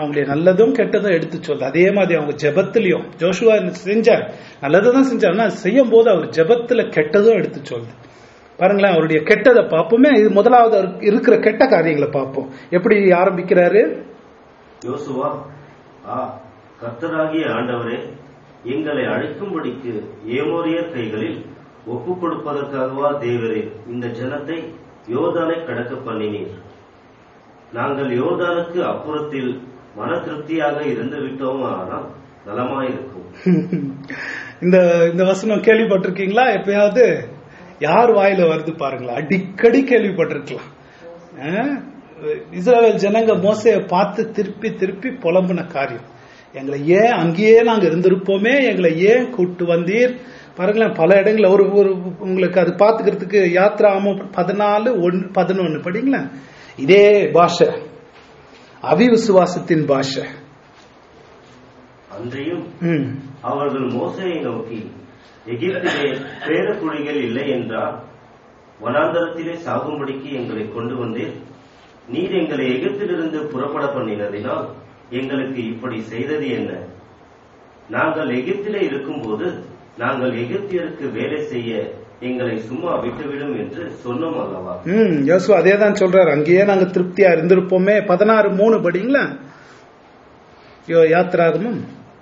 அவங்களுடைய நல்லதும் கெட்டதும் எடுத்து சொல்லுது. அதே மாதிரி அவங்க ஜெபத்திலையும் ஜோஷுவா செஞ்சார், நல்லதுதான் செஞ்சார், ஆனா செய்யும் போது அவர் ஜெபத்துல கெட்டதும் எடுத்து சொல்லுது. பாருங்களேன், அவருடைய கெட்டதை பார்ப்போமே. இது முதலாவது இருக்கிற கெட்ட காரியங்களை பார்ப்போம். எப்படி ஆரம்பிக்கிறாரு? யோசுவா, ஆ கர்த்தராகிய ஆண்டவரே, எங்களை அழைக்கும்படிக்கு ஏமோரியர் கைகளில் ஒப்பு கொடுப்பதற்காகவா தேவரே இந்த ஜனத்தை யோர்தானை கடக்க பண்ணினீர். நாங்கள் யோர்தானுக்கு அப்புறத்தில் மன திருப்தியாக இருந்து விட்டோம், ஆனால் நலமாயிருக்கும். இந்த இந்த வசனம் கேள்விப்பட்டிருக்கீங்களா? எப்பயாவது யார் வாயில வருது பாருங்களா, அடிக்கடி கேள்விப்பட்டிருக்கலாம். இஸ்ரவேல் ஜனங்க மோசையை பார்த்து திருப்பி திருப்பி புலம்புன காரியம், எங்களை ஏன் அங்கேயே நாங்க இருந்திருப்போமே, எங்களை ஏன் கூட்டு வந்தீர். பாருங்களேன், பல இடங்கள்ல ஒரு ஒரு உங்களுக்கு அது பாத்துக்கிறதுக்கு யாத்ராமம் பதினாலு ஒன்னு பதினொன்னு படிங்களேன். இதே பாஷை, அவிவிசுவாசத்தின் பாஷை. அன்றையும் அவர்கள் மோசையை நோக்கி, எகிப்திலே பேரக்குழிகள் இல்லை என்றால் வனாந்தரத்திலே சாகும்படிக்கு எங்களை கொண்டு வந்தீர். நீர் எங்களை எகிப்திலிருந்து புறப்பட பண்ணினதினால் எங்களுக்கு இப்படி செய்தது என்ன? நாங்கள் எகிப்திலே இருக்கும்போது நாங்கள் எகிப்தியருக்கு வேலை செய்ய எங்களை சும்மா விட்டுவிடும் என்று சொன்னோம் அல்லவா? ம் யோசுவா அதே தான் சொல்றாரு, அங்கேயே நாங்க திருப்தியா இருந்திருப்போமே. பதினாறு மூணு படிங்களா யாத்திராகமும்.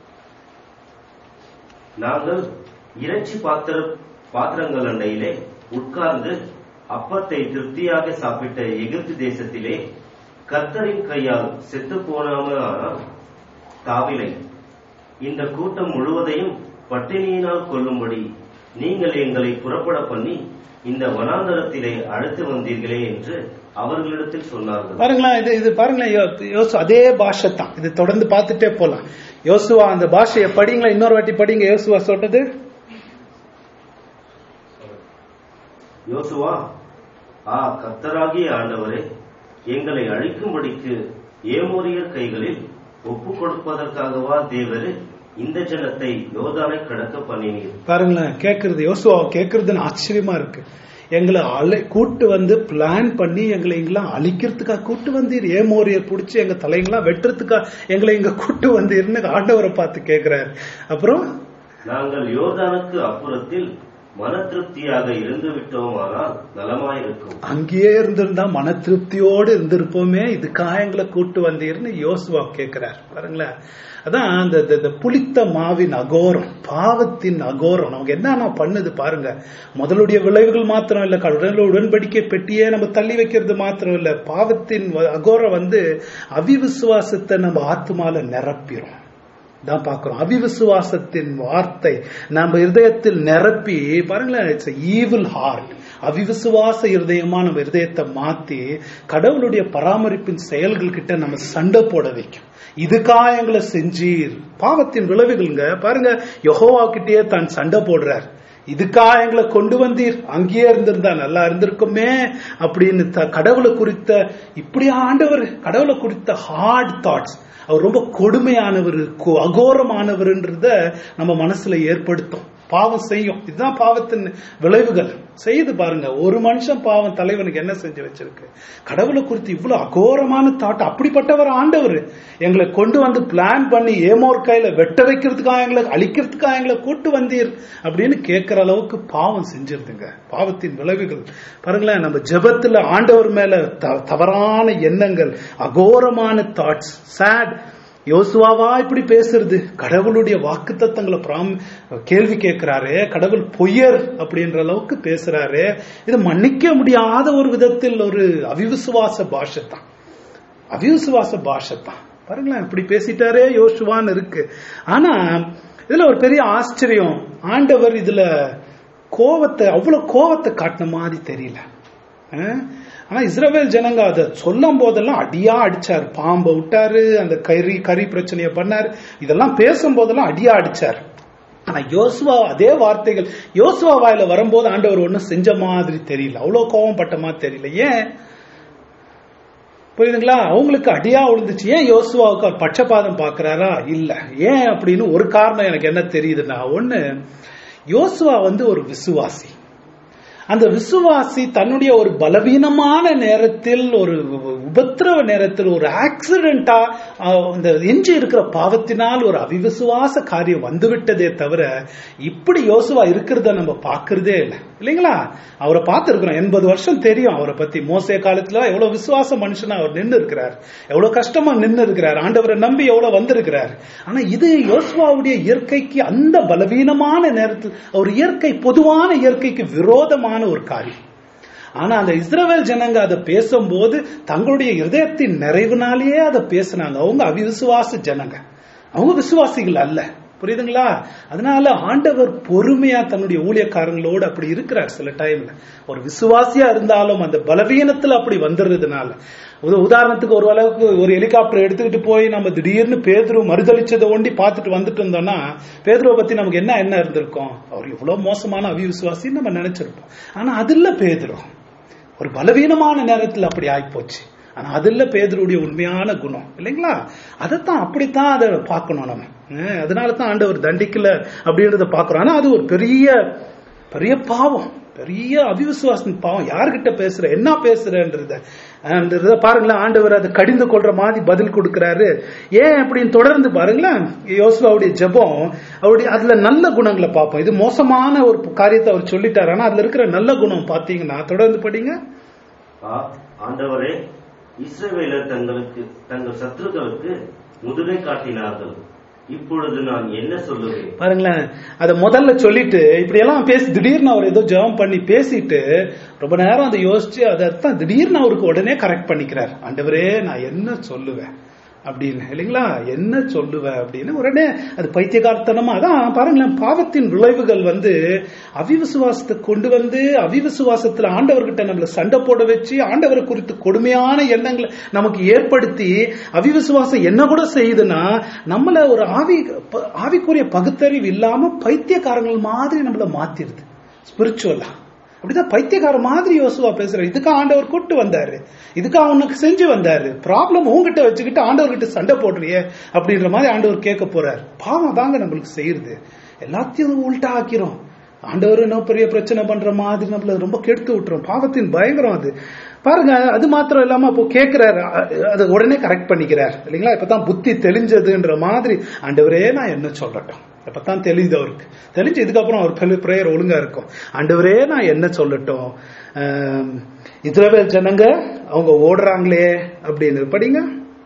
நாங்கள் இறைச்சி பாத்திர பாத்திரங்கள் அண்டையிலே உட்கார்ந்து அப்பத்தை திருப்தியாக சாப்பிட்ட எகிப்து தேசத்திலே கர்த்தரின் கையால் செத்து போனாமல் தாவிலை இந்த கூட்டம் முழுவதையும் பட்டினியினால் கொல்லும்படி நீங்கள் எங்களை புறப்பட பண்ணி இந்த வனாந்தரத்திலே அழைத்து வந்தீர்களே என்று அவர்களிடத்தில் சொன்னார்கள். பாருங்களா, இது இது பாருங்களேன் யோசுவா அதே பாஷை தான். இது தொடர்ந்து பார்த்துட்டே போலாம். யோசுவா அந்த பாஷையை படிங்களா, இன்னொரு வாட்டி படிங்க. யோசுவா சொல்றது, யோசுவா, ஆ கர்த்தராகிய ஆண்டவரே, எங்களை அழிக்கும்படிக்கு ஏமோரியர் கைகளில் ஒப்பு கொடுப்பதற்காகவா தேவரே இந்த ஜனத்தை யோர்தானை கடக்க பண்ணினீர். பாருங்களேன், கேட்கறது யோசுவா கேட்கறதுன்னு ஆச்சரியமா இருக்கு. எங்களை அலை கூட்டு வந்து பிளான் பண்ணி எங்களை எங்கெல்லாம் அழிக்கிறதுக்காக கூட்டு வந்தீர், ஏமோரியர் பிடிச்சி எங்க தலைங்கெல்லாம் வெட்டுறதுக்காக எங்களை இங்க கூட்டு வந்தீர்னு ஆண்டவரை பார்த்து கேட்கிறாரு. அப்புறம் நாங்கள் யோர்தானுக்கு அப்புறத்தில் மன திருப்தியாக இருந்து விட்டோம், ஆனால் நலமாயிருக்கும். அங்கேயே இருந்திருந்தா மன திருப்தியோடு இருந்திருப்போமே, இதுக்காக எங்களை கூட்டு வந்தீர்னு யோசுவா கேட்கிறார். பாருங்களேன், அதான் அந்த புளித்த மாவின் அகோரம், பாவத்தின் அகோரம் நமக்கு என்னன்னா பண்ணுது பாருங்க. முதலுடைய விளைவுகள் மாத்திரம் இல்ல, கடவுளோட உடன்படிக்கை பெட்டியே நம்ம தள்ளி வைக்கிறது மாத்திரம் இல்ல, பாவத்தின் அகோரம் வந்து அவிவிசுவாசத்தை நம்ம ஆத்மால நிரப்பிடும் தான் பாக்குறோம். அவிவிசுவாசத்தின் வார்த்தை நம்ம இருதயத்தில் நிரப்பி பாருங்களேன், இட்ஸ் ஈவில் ஹார்ட். அவிவிசுவாச இருதயமா நம்ம இருதயத்தை மாத்தி கடவுளுடைய பராமரிப்பின் செயல்கள் கிட்ட நம்ம சண்டை போட வைக்கும். இதுக்காக எங்களை செஞ்சீர். பாவத்தின் விளைவுகள்ங்க பாருங்க, யெகோவா கிட்டயே தான் சண்டை போடுறார். இதுக்காக எங்களை கொண்டு வந்தீர், அங்கேயே இருந்திருந்தா நல்லா இருந்திருக்குமே அப்படின்னு கடவுளை குறித்த இப்படி ஆண்டவர் கடவுளை குறித்த ஹார்ட் தாட்ஸ், அவர் ரொம்ப கொடுமையானவர், அகோரமானவர்ன்றத நம்ம மனசுல ஏற்படுத்தும். பாவம் செய்யும், இதுதான் பாவத்தின் விளைவுகள். செய்து பாருங்க, ஒரு மனுஷன் பாவம் தலைவனுக்கு என்ன செஞ்சு வச்சிருக்கு. கடவுளை குறித்து இவ்வளவு அகோரமான தாட், அப்படிப்பட்டவர் ஆண்டவர் எங்களை கொண்டு வந்து பிளான் பண்ணி ஏமோர் கையில வெட்ட வைக்கிறதுக்காக எங்களை அழிக்கிறதுக்காக எங்களை கூட்டு வந்தீர் அப்படின்னு கேட்கிற அளவுக்கு பாவம் செஞ்சிருதுங்க. பாவத்தின் விளைவுகள் பாருங்களேன், நம்ம ஜெபத்துல ஆண்டவர் மேல தவறான எண்ணங்கள், அகோரமான தாட்ஸ், சேட். யோசுவாவா இப்படி பேசுறது, கடவுளுடைய வாக்கு தத்தங்களை கேள்வி கேட்கிறாரு, கடவுள் பொய்யர் அப்படின்ற அளவுக்கு பேசுறாரு. இது மன்னிக்க முடியாத ஒரு விதத்தில் ஒரு அவிவிசுவாச பாஷை தான், அவிவிசுவாச பாஷை தான். பாருங்களேன், இப்படி பேசிட்டாரே யோசுவான்னு இருக்கு. ஆனா இதுல ஒரு பெரிய ஆச்சரியம், ஆண்டவர் இதுல கோவத்தை அவ்வளவு கோவத்தை காட்டின மாதிரி தெரியல. ஆனா இஸ்ரவேல் ஜனங்க அதை சொல்லும் போதெல்லாம் அடியா அடிச்சார், பாம்பை விட்டாரு, அந்த கறி கறி பிரச்சனைய பண்ணாரு, இதெல்லாம் பேசும் போதெல்லாம் அடியா அடிச்சார். ஆனா யோசுவா அதே வார்த்தைகள் யோசுவா வாயில வரும்போது ஆண்டவர் ஒன்னும் செஞ்ச மாதிரி தெரியல, அவ்வளவு கோபம் பட்ட மாதிரி தெரியல. ஏன் புரியுதுங்களா? அவங்களுக்கு அடியா விழுந்துச்சு. ஏன் யோசுவாவுக்கு அவர் பட்சபாதம் பாக்குறாரா? இல்ல. ஏன் அப்படின்னு ஒரு காரணம் எனக்கு என்ன தெரியுதுன்னா, ஒண்ணு, யோசுவா வந்து ஒரு விசுவாசி. அந்த விசுவாசி தன்னுடைய ஒரு பலவீனமான நேரத்தில், ஒரு உபத்திரவ நேரத்தில், ஒரு ஆக்சிடென்டா இந்த எஞ்சி இருக்கிற பாவத்தினால் ஒரு அவிவிசுவாச காரியம் வந்துவிட்டதே தவிர இப்படி யோசுவா இருக்கிறத நம்ம பார்க்கறதே இல்லை இல்லைங்களா. அவரை பார்த்திருக்கிறோம், எண்பது வருஷம் தெரியும் அவரை பத்தி. மோசே காலத்துல எவ்வளவு விசுவாச மனுஷனா அவர் நின்று இருக்கிறார், எவ்வளவு கஷ்டமா நின்று இருக்கிறார், ஆண்டவரை நம்பி எவ்வளவு வந்திருக்கிறார். ஆனா இது யோசுவாவுடைய இயற்கைக்கு, அந்த பலவீனமான நேரத்தில் ஒரு இயற்கை, பொதுவான இயற்கைக்கு விரோதமான ஒரு காரியம். ஆனா அந்த இஸ்ரவேல் ஜனங்க அதை பேசும்போது தங்களுடைய இதயத்தின் நிறைவுனாலேயே அதை பேசினாங்க. அவங்க அவிசுவாச ஜனங்க, அவங்க விசுவாசிகள் அல்ல. புரியுதுங்களா? அதனால ஆண்டவர் பொறுமையா தன்னுடைய ஊழியக்காரங்களோடு அப்படி இருக்கிறார். சில டைம்ல ஒரு விசுவாசியா இருந்தாலும் அந்த பலவீனத்துல அப்படி வந்துடுறதுனால, உதாரணத்துக்கு ஒரு அளவுக்கு ஒரு ஹெலிகாப்டர் எடுத்துக்கிட்டு போய் நம்ம திடீர்னு பேதுரு மறுதளிச்சதை ஒண்டி பார்த்துட்டு வந்துட்டு இருந்தோம்னா, பேதுருவை பத்தி நமக்கு என்ன என்ன இருந்திருக்கும்? அவர் இவ்வளவு மோசமான அவிசுவாசின்னு நம்ம நினைச்சிருப்போம். ஆனா அது இல்ல, பேதுரு ஒரு பலவீனமான நேரத்தில் அப்படி ஆயிப்போச்சு. ஆனா அது இல்ல பேதுருடைய உண்மையான குணம் இல்லைங்களா. அதைத்தான் அப்படித்தான் அதை பார்க்கணும் நம்ம. அதனாலதான் ஆண்டவர் தண்டிக்கல அப்படின்றத பாக்குறோம். ஆனா அது ஒரு பெரிய பெரிய பாவம், பெரிய அவிசுவாசம் பாவம். யார்கிட்ட பேசுற, என்ன பேசுறன்றத பாருங்களேன். ஆண்டவர் அதை கடிந்து கொள்ற மாதிரி பதில் கொடுக்கிறாரு. ஏன் அப்படின்னு தொடர்ந்து பாருங்களேன். யோசுவாவுடைய ஜெபம், அவருடைய அதுல நல்ல குணங்களை பார்ப்போம். இது மோசமான ஒரு காரியத்தை அவர் சொல்லிட்டாரு, ஆனா அதுல இருக்கிற நல்ல குணம் பாத்தீங்கன்னா தொடர்ந்து படிங்க. ஆண்டவரே, இஸ்ரவேலர் தங்களுக்கு தங்கள் சத்துருக்களுக்கு முதுகை காட்டினார்கள், இப்பொழுது நான் என்ன சொல்லுவேன்? பாருங்களேன், அத முதல்ல சொல்லிட்டு இப்படி எல்லாம் பேசி திடீர்னு அவர் ஏதோ ஜெபம் பண்ணி பேசிட்டு ரொம்ப நேரம் அதை யோசிச்சு அதான் திடீர்னு அவருக்கு உடனே கரெக்ட் பண்ணிக்கிறார். ஆண்டவரே, நான் என்ன சொல்லுவேன் அப்படின்னு இல்லைங்களா, என்ன சொல்லுவேன் அப்படின்னு உடனே அது பைத்தியகாரத்தனமா. அதான் பாருங்களேன், பாவத்தின் விளைவுகள் வந்து அவிவிசுவாசத்தை கொண்டு வந்து அவிவிசுவாசத்துல ஆண்டவர்கிட்ட நம்மள சண்டை போட வச்சு ஆண்டவரை குறித்து கொடுமையான எண்ணங்களை நமக்கு ஏற்படுத்தி, அவிவிசுவாசம் என்ன கூட செய்யுதுன்னா நம்மள ஒரு ஆவி ஆவிக்குரிய பகுத்தறிவு இல்லாம பைத்தியக்காரங்கள் மாதிரி நம்மள மாத்திருது ஸ்பிரிச்சுவலா. அப்படிதான் பைத்தியக்கார மாதிரி யோசுவா பேசுற. இதுக்கு ஆண்டவர் கூட்டு வந்தாரு, இதுக்கு அவனுக்கு செஞ்சு வந்தாரு, ப்ராப்ளம் உங்ககிட்ட வச்சுக்கிட்டு ஆண்டவர்கிட்ட சண்டை போடுறியே அப்படின்ற மாதிரி ஆண்டவர் கேட்க போறாரு. பாவம் தாங்க நம்மளுக்கு செய்யுது, எல்லாத்தையும் உள்டா ஆக்கிறோம். ஆண்டவர் என்ன பெரிய பிரச்சனை பண்ற மாதிரி நம்மள ரொம்ப கெடுத்து விட்டுரும். பாவத்தின் பயங்கரம் அது. பாருங்க, அது மாத்திரம் இல்லாம அப்போ கேட்கிறாரு, அதை உடனே கரெக்ட் பண்ணிக்கிறார் இல்லைங்களா. இப்பதான் புத்தி தெளிஞ்சதுன்ற மாதிரி, ஆண்டவரே நான் என்ன சொல்லட்டும், இப்பதான் தெரியுது அவருக்கு. தெரிஞ்சு இதுக்கப்புறம் அவர் பிரேயர் ஒழுங்கா இருக்கும். ஆண்டவரே நான் என்ன சொல்லட்டும், இஸ்ரவேல் ஜனங்க அவங்க ஓடுறாங்களே அப்படின்னு படிங்க.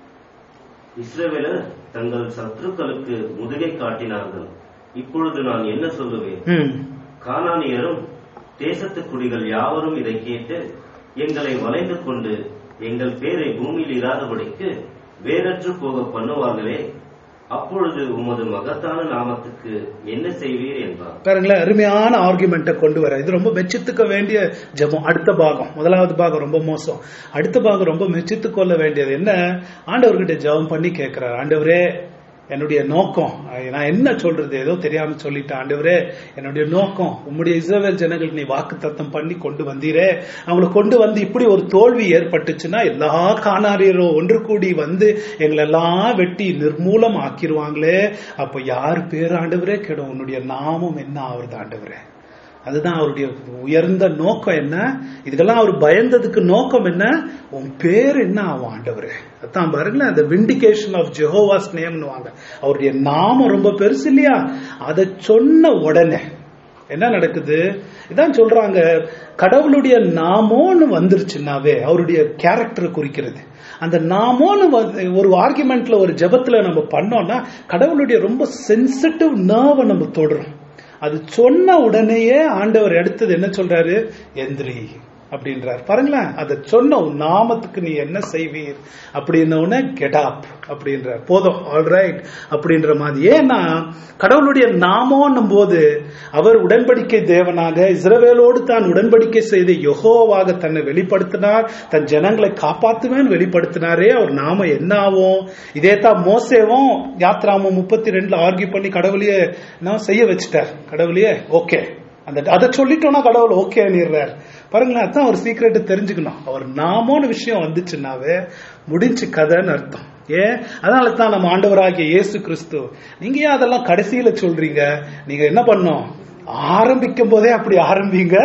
இஸ்ரவேலர் தங்கள் சத்துருக்களுக்கு முதுகை காட்டினார்கள், இப்பொழுது நான் என்ன சொல்லுவேன்? கானானியரும் தேசத்து குடிகள் யாவரும் இதை கேட்டு எங்களை வளைந்து கொண்டு எங்கள் பேரை பூமியில் இராதபடிக்கு வேறற்று போக பண்ணுவார்களே, அப்பொழுது உமது மகத்தான நாமத்துக்கு என்ன செய்வீர் என்றார். பாருங்களேன், அருமையான ஆர்குமெண்ட்டை கொண்டு வர. இது ரொம்ப மெச்சித்துக்க வேண்டிய ஜெபம். அடுத்த பாகம், முதலாவது பாகம் ரொம்ப மோசம், அடுத்த பாகம் ரொம்ப மெச்சித்து கொள்ள வேண்டியது என்ன? ஆண்டவர்கிட்ட ஜெபம் பண்ணி கேட்கிறார், ஆண்டவரே என்னுடைய நோக்கம், நான் என்ன சொல்றது ஏதோ தெரியாம சொல்லிட்டேன், ஆண்டவரே என்னுடைய நோக்கம் உம்முடைய இஸ்ரவேல் ஜனங்களுக்கு நீ வாக்கு தத்தம் பண்ணி கொண்டு வந்தீரே, அவங்களை கொண்டு வந்து இப்படி ஒரு தோல்வி ஏற்பட்டுச்சுன்னா எல்லா கானானியரும் ஒன்று கூடி வந்து எங்களெல்லாம் வெட்டி நிர்மூலம் ஆக்கிடுவாங்களே, அப்ப யார் பேர் ஆண்டவரே கேடும், உன்னுடைய நாமம் என்ன ஆகுறது ஆண்டவரே. அதுதான் அவருடைய உயர்ந்த நோக்கம். என்ன இதுக்கெல்லாம் அவர் பயந்ததுக்கு நோக்கம் என்ன? உன் பேர் என்ன ஆகும் ஆண்டவரே. அதான் பாருங்களேன், அந்த விண்டிகேஷன் ஆஃப் ஜெகோவாஸ் நேம்னு வாங்க. அவருடைய நாமம் ரொம்ப பெருசு இல்லையா? அதை சொன்ன உடனே என்ன நடக்குது? இதான் சொல்றாங்க, கடவுளுடைய நாமோன்னு வந்துருச்சுன்னாவே அவருடைய கேரக்டர் குறிக்கிறது. அந்த நாமோன்னு ஒரு ஆர்குமெண்ட்ல ஒரு ஜெபத்துல நம்ம பண்ணோம்னா கடவுளுடைய ரொம்ப சென்சிட்டிவ் நர்வை நம்ம தொடுறோம். அது சொன்ன உடனேயே ஆண்டவர் எடுத்தது என்ன சொல்றாரு? எந்திரி அப்படின்றார். பாருங்களேன், அதை சொன்ன நாமத்துக்கு நீ என்ன செய்வீர் அப்படின்ன கெட் அப் அப்படின்றார். போதும், ஆல்ரைட் அப்படின்ற மாதிரி. ஏன்னா கடவுளுடைய நாமம் போது அவர் உடன்படிக்கை தேவனாக இஸ்ரவேலோடு தான் உடன்படிக்கை செய்த யெகோவாக தன்னை வெளிப்படுத்தினார், தன் ஜனங்களை காப்பாத்துவேன் வெளிப்படுத்தினாரே. அவர் நாம என்ன ஆகும்? இதே தான் மோசேவும் யாத்ராமம் முப்பத்தி ரெண்டுல ஆர்கியூ பண்ணி கடவுளையே நான் செய்ய வச்சுட்டார். கடவுளையே ஓகே, அந்த அதை சொல்லிட்டோம்னா கடவுள் ஓகே நிறார். பாருங்களேன், அதான் ஒரு சீக்கிரட்டை தெரிஞ்சுக்கணும். அவர் நாமோன்னு விஷயம் வந்துச்சுன்னாவே முடிஞ்சு கதைன்னு அர்த்தம். ஏன்? அதனால தான் நம்ம ஆண்டவராகிய இயேசு கிறிஸ்து, நீங்க ஏன் அதெல்லாம் கடைசியில சொல்றீங்க? நீங்க என்ன பண்ணோம்? ஆரம்பிக்கும் போதே அப்படி ஆரம்பிங்க.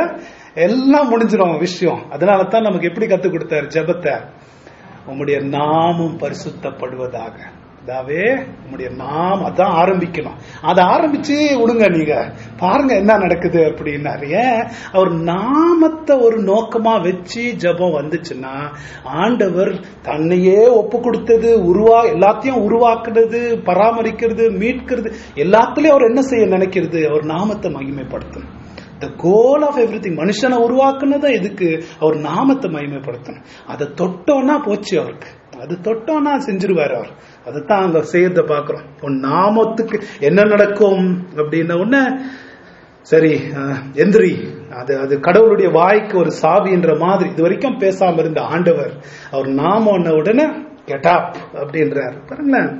எல்லாம் முடிஞ்சிடும் விஷயம். அதனால தான் நமக்கு எப்படி கத்து கொடுத்தாரு ஜெபத்தை? உம்முடைய நாமம் பரிசுத்தப்படுவதாக. அதாவே உம்முடைய நாமம், அதான் ஆரம்பிக்கணும். அதை ஆரம்பிச்சு விடுங்க, நீங்க பாருங்க என்ன நடக்குது அப்படின்னாரு. ஏன்? அவர் நாமத்தை ஒரு நோக்கமா வச்சு ஜெபம் வந்துச்சுன்னா, ஆண்டவர் தன்னையே ஒப்பு கொடுத்தது, உருவா எல்லாத்தையும் உருவாக்குறது, பராமரிக்கிறது, மீட்கிறது, எல்லாத்துலயும் அவர் என்ன செய்ய நினைக்கிறது? அவர் நாமத்தை மகிமைப்படுத்தணும். The goal of everything. மனுஷனை உருவாக்குனதை எதுக்கு? அவர் நாமத்தை மகிமைப்படுத்தணும். அதை தொட்டோன்னா போச்சு அவருக்கு. அது தொட்டோன்னா செஞ்சிருவாரு அவர். அதைத்தான் அங்க செய்யறத பாக்குறோம். உன் நாமத்துக்கு என்ன நடக்கும் அப்படின்ன உடனே சரி எந்திரி. அது அது கடவுளுடைய வாய்க்கு ஒரு சாவின்ற மாதிரி இது வரைக்கும் பேசாம இருந்த ஆண்டவர் அவர் நாம உடனே கெட் அப் அப்படின்றார். பாருங்களேன்,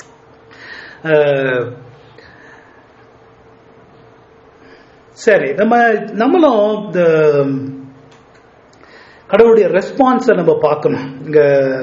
சரி நம்ம நம்மளும் இந்த கடவுளுடைய ரெஸ்பான்ஸை நம்ம பார்க்கணும். இங்க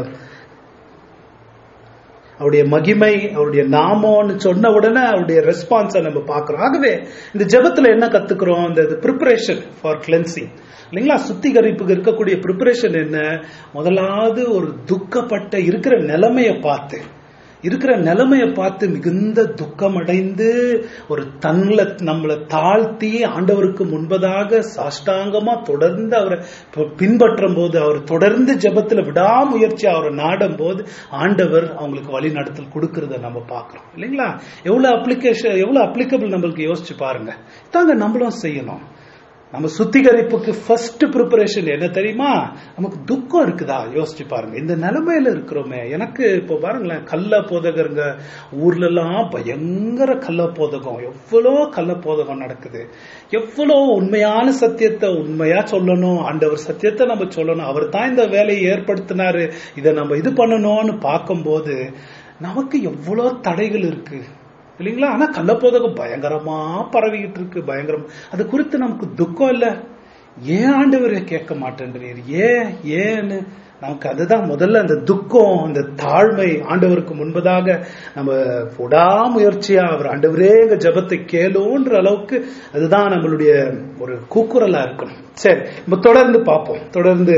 அவருடைய மகிமை, அவருடைய நாமம்னு சொன்ன உடனே அவருடைய ரெஸ்பான்ஸை நம்ம பார்க்கிறோம். ஆகவே இந்த ஜெபத்துல என்ன கத்துக்கிறோம்? இந்த ப்ரிப்பரேஷன் ஃபார் கிளென்சிங் இல்லைங்களா, சுத்திகரிப்புக்கு இருக்கக்கூடிய ப்ரிப்பரேஷன் என்ன? முதலாவது ஒரு துக்கப்பட்ட இருக்கிற நிலைமையை பார்த்து இருக்கிற நிலைமையை பார்த்து மிகுந்த துக்கம் அடைந்து ஒரு தன்னை நம்மளை தாழ்த்தி ஆண்டவருக்கு முன்பதாக சாஷ்டாங்கமா தொடர்ந்து அவரை பின்பற்றும் போது, அவர் தொடர்ந்து ஜெபத்துல விடாமுயற்சி அவரை நாடும் போது ஆண்டவர் அவங்களுக்கு வழி நடத்தல் கொடுக்கறத நம்ம பார்க்கிறோம் இல்லைங்களா. எவ்வளவு அப்ளிகேஷன், எவ்வளவு அப்ளிகபிள் நம்மளுக்கு யோசிச்சு பாருங்க. தாங்க நம்மளும் செய்யணும். நம்ம சுத்திகரிப்புக்கு ஃபர்ஸ்ட் ப்ரிப்பரேஷன் என்ன தெரியுமா? நமக்கு துக்கம் இருக்குதா? யோசிச்சு பாருங்க. இந்த நிலைமையில இருக்கிறோமே. எனக்கு இப்போ பாருங்களேன், கள்ள போதகருங்க ஊர்ல எல்லாம் பயங்கர கள்ள போதகம், எவ்வளோ கள்ள போதகம் நடக்குது. எவ்வளோ உண்மையான சத்தியத்தை உண்மையா சொல்லணும், ஆண்டவர் சத்தியத்தை நம்ம சொல்லணும், அவர் தான் இந்த வேலையை ஏற்படுத்தினாரு, இதை நம்ம இது பண்ணணும்னு பார்க்கும்போது நமக்கு எவ்வளோ தடைகள் இருக்கு இல்லைங்களா. ஆனா கள்ளப்போதகம் பயங்கரமா பரவிக்கிட்டு இருக்கு, பயங்கரம். அது குறித்து நமக்கு துக்கம் இல்ல. ஏன் ஆண்டவரை கேட்க மாட்டேன்றீர்? ஏன் ஏன்னு நமக்கு அதுதான் முதல்ல அந்த துக்கம், அந்த தாழ்மை. ஆண்டவருக்கு முன்பதாக நம்ம விடாமுயற்சியா அவர் ஆண்டவரே எங்க ஜெபத்தை கேளுன்ற அளவுக்கு அதுதான் நம்மளுடைய ஒரு கூக்குரலா இருக்கணும். சரி, நம்ம தொடர்ந்து பார்ப்போம். தொடர்ந்து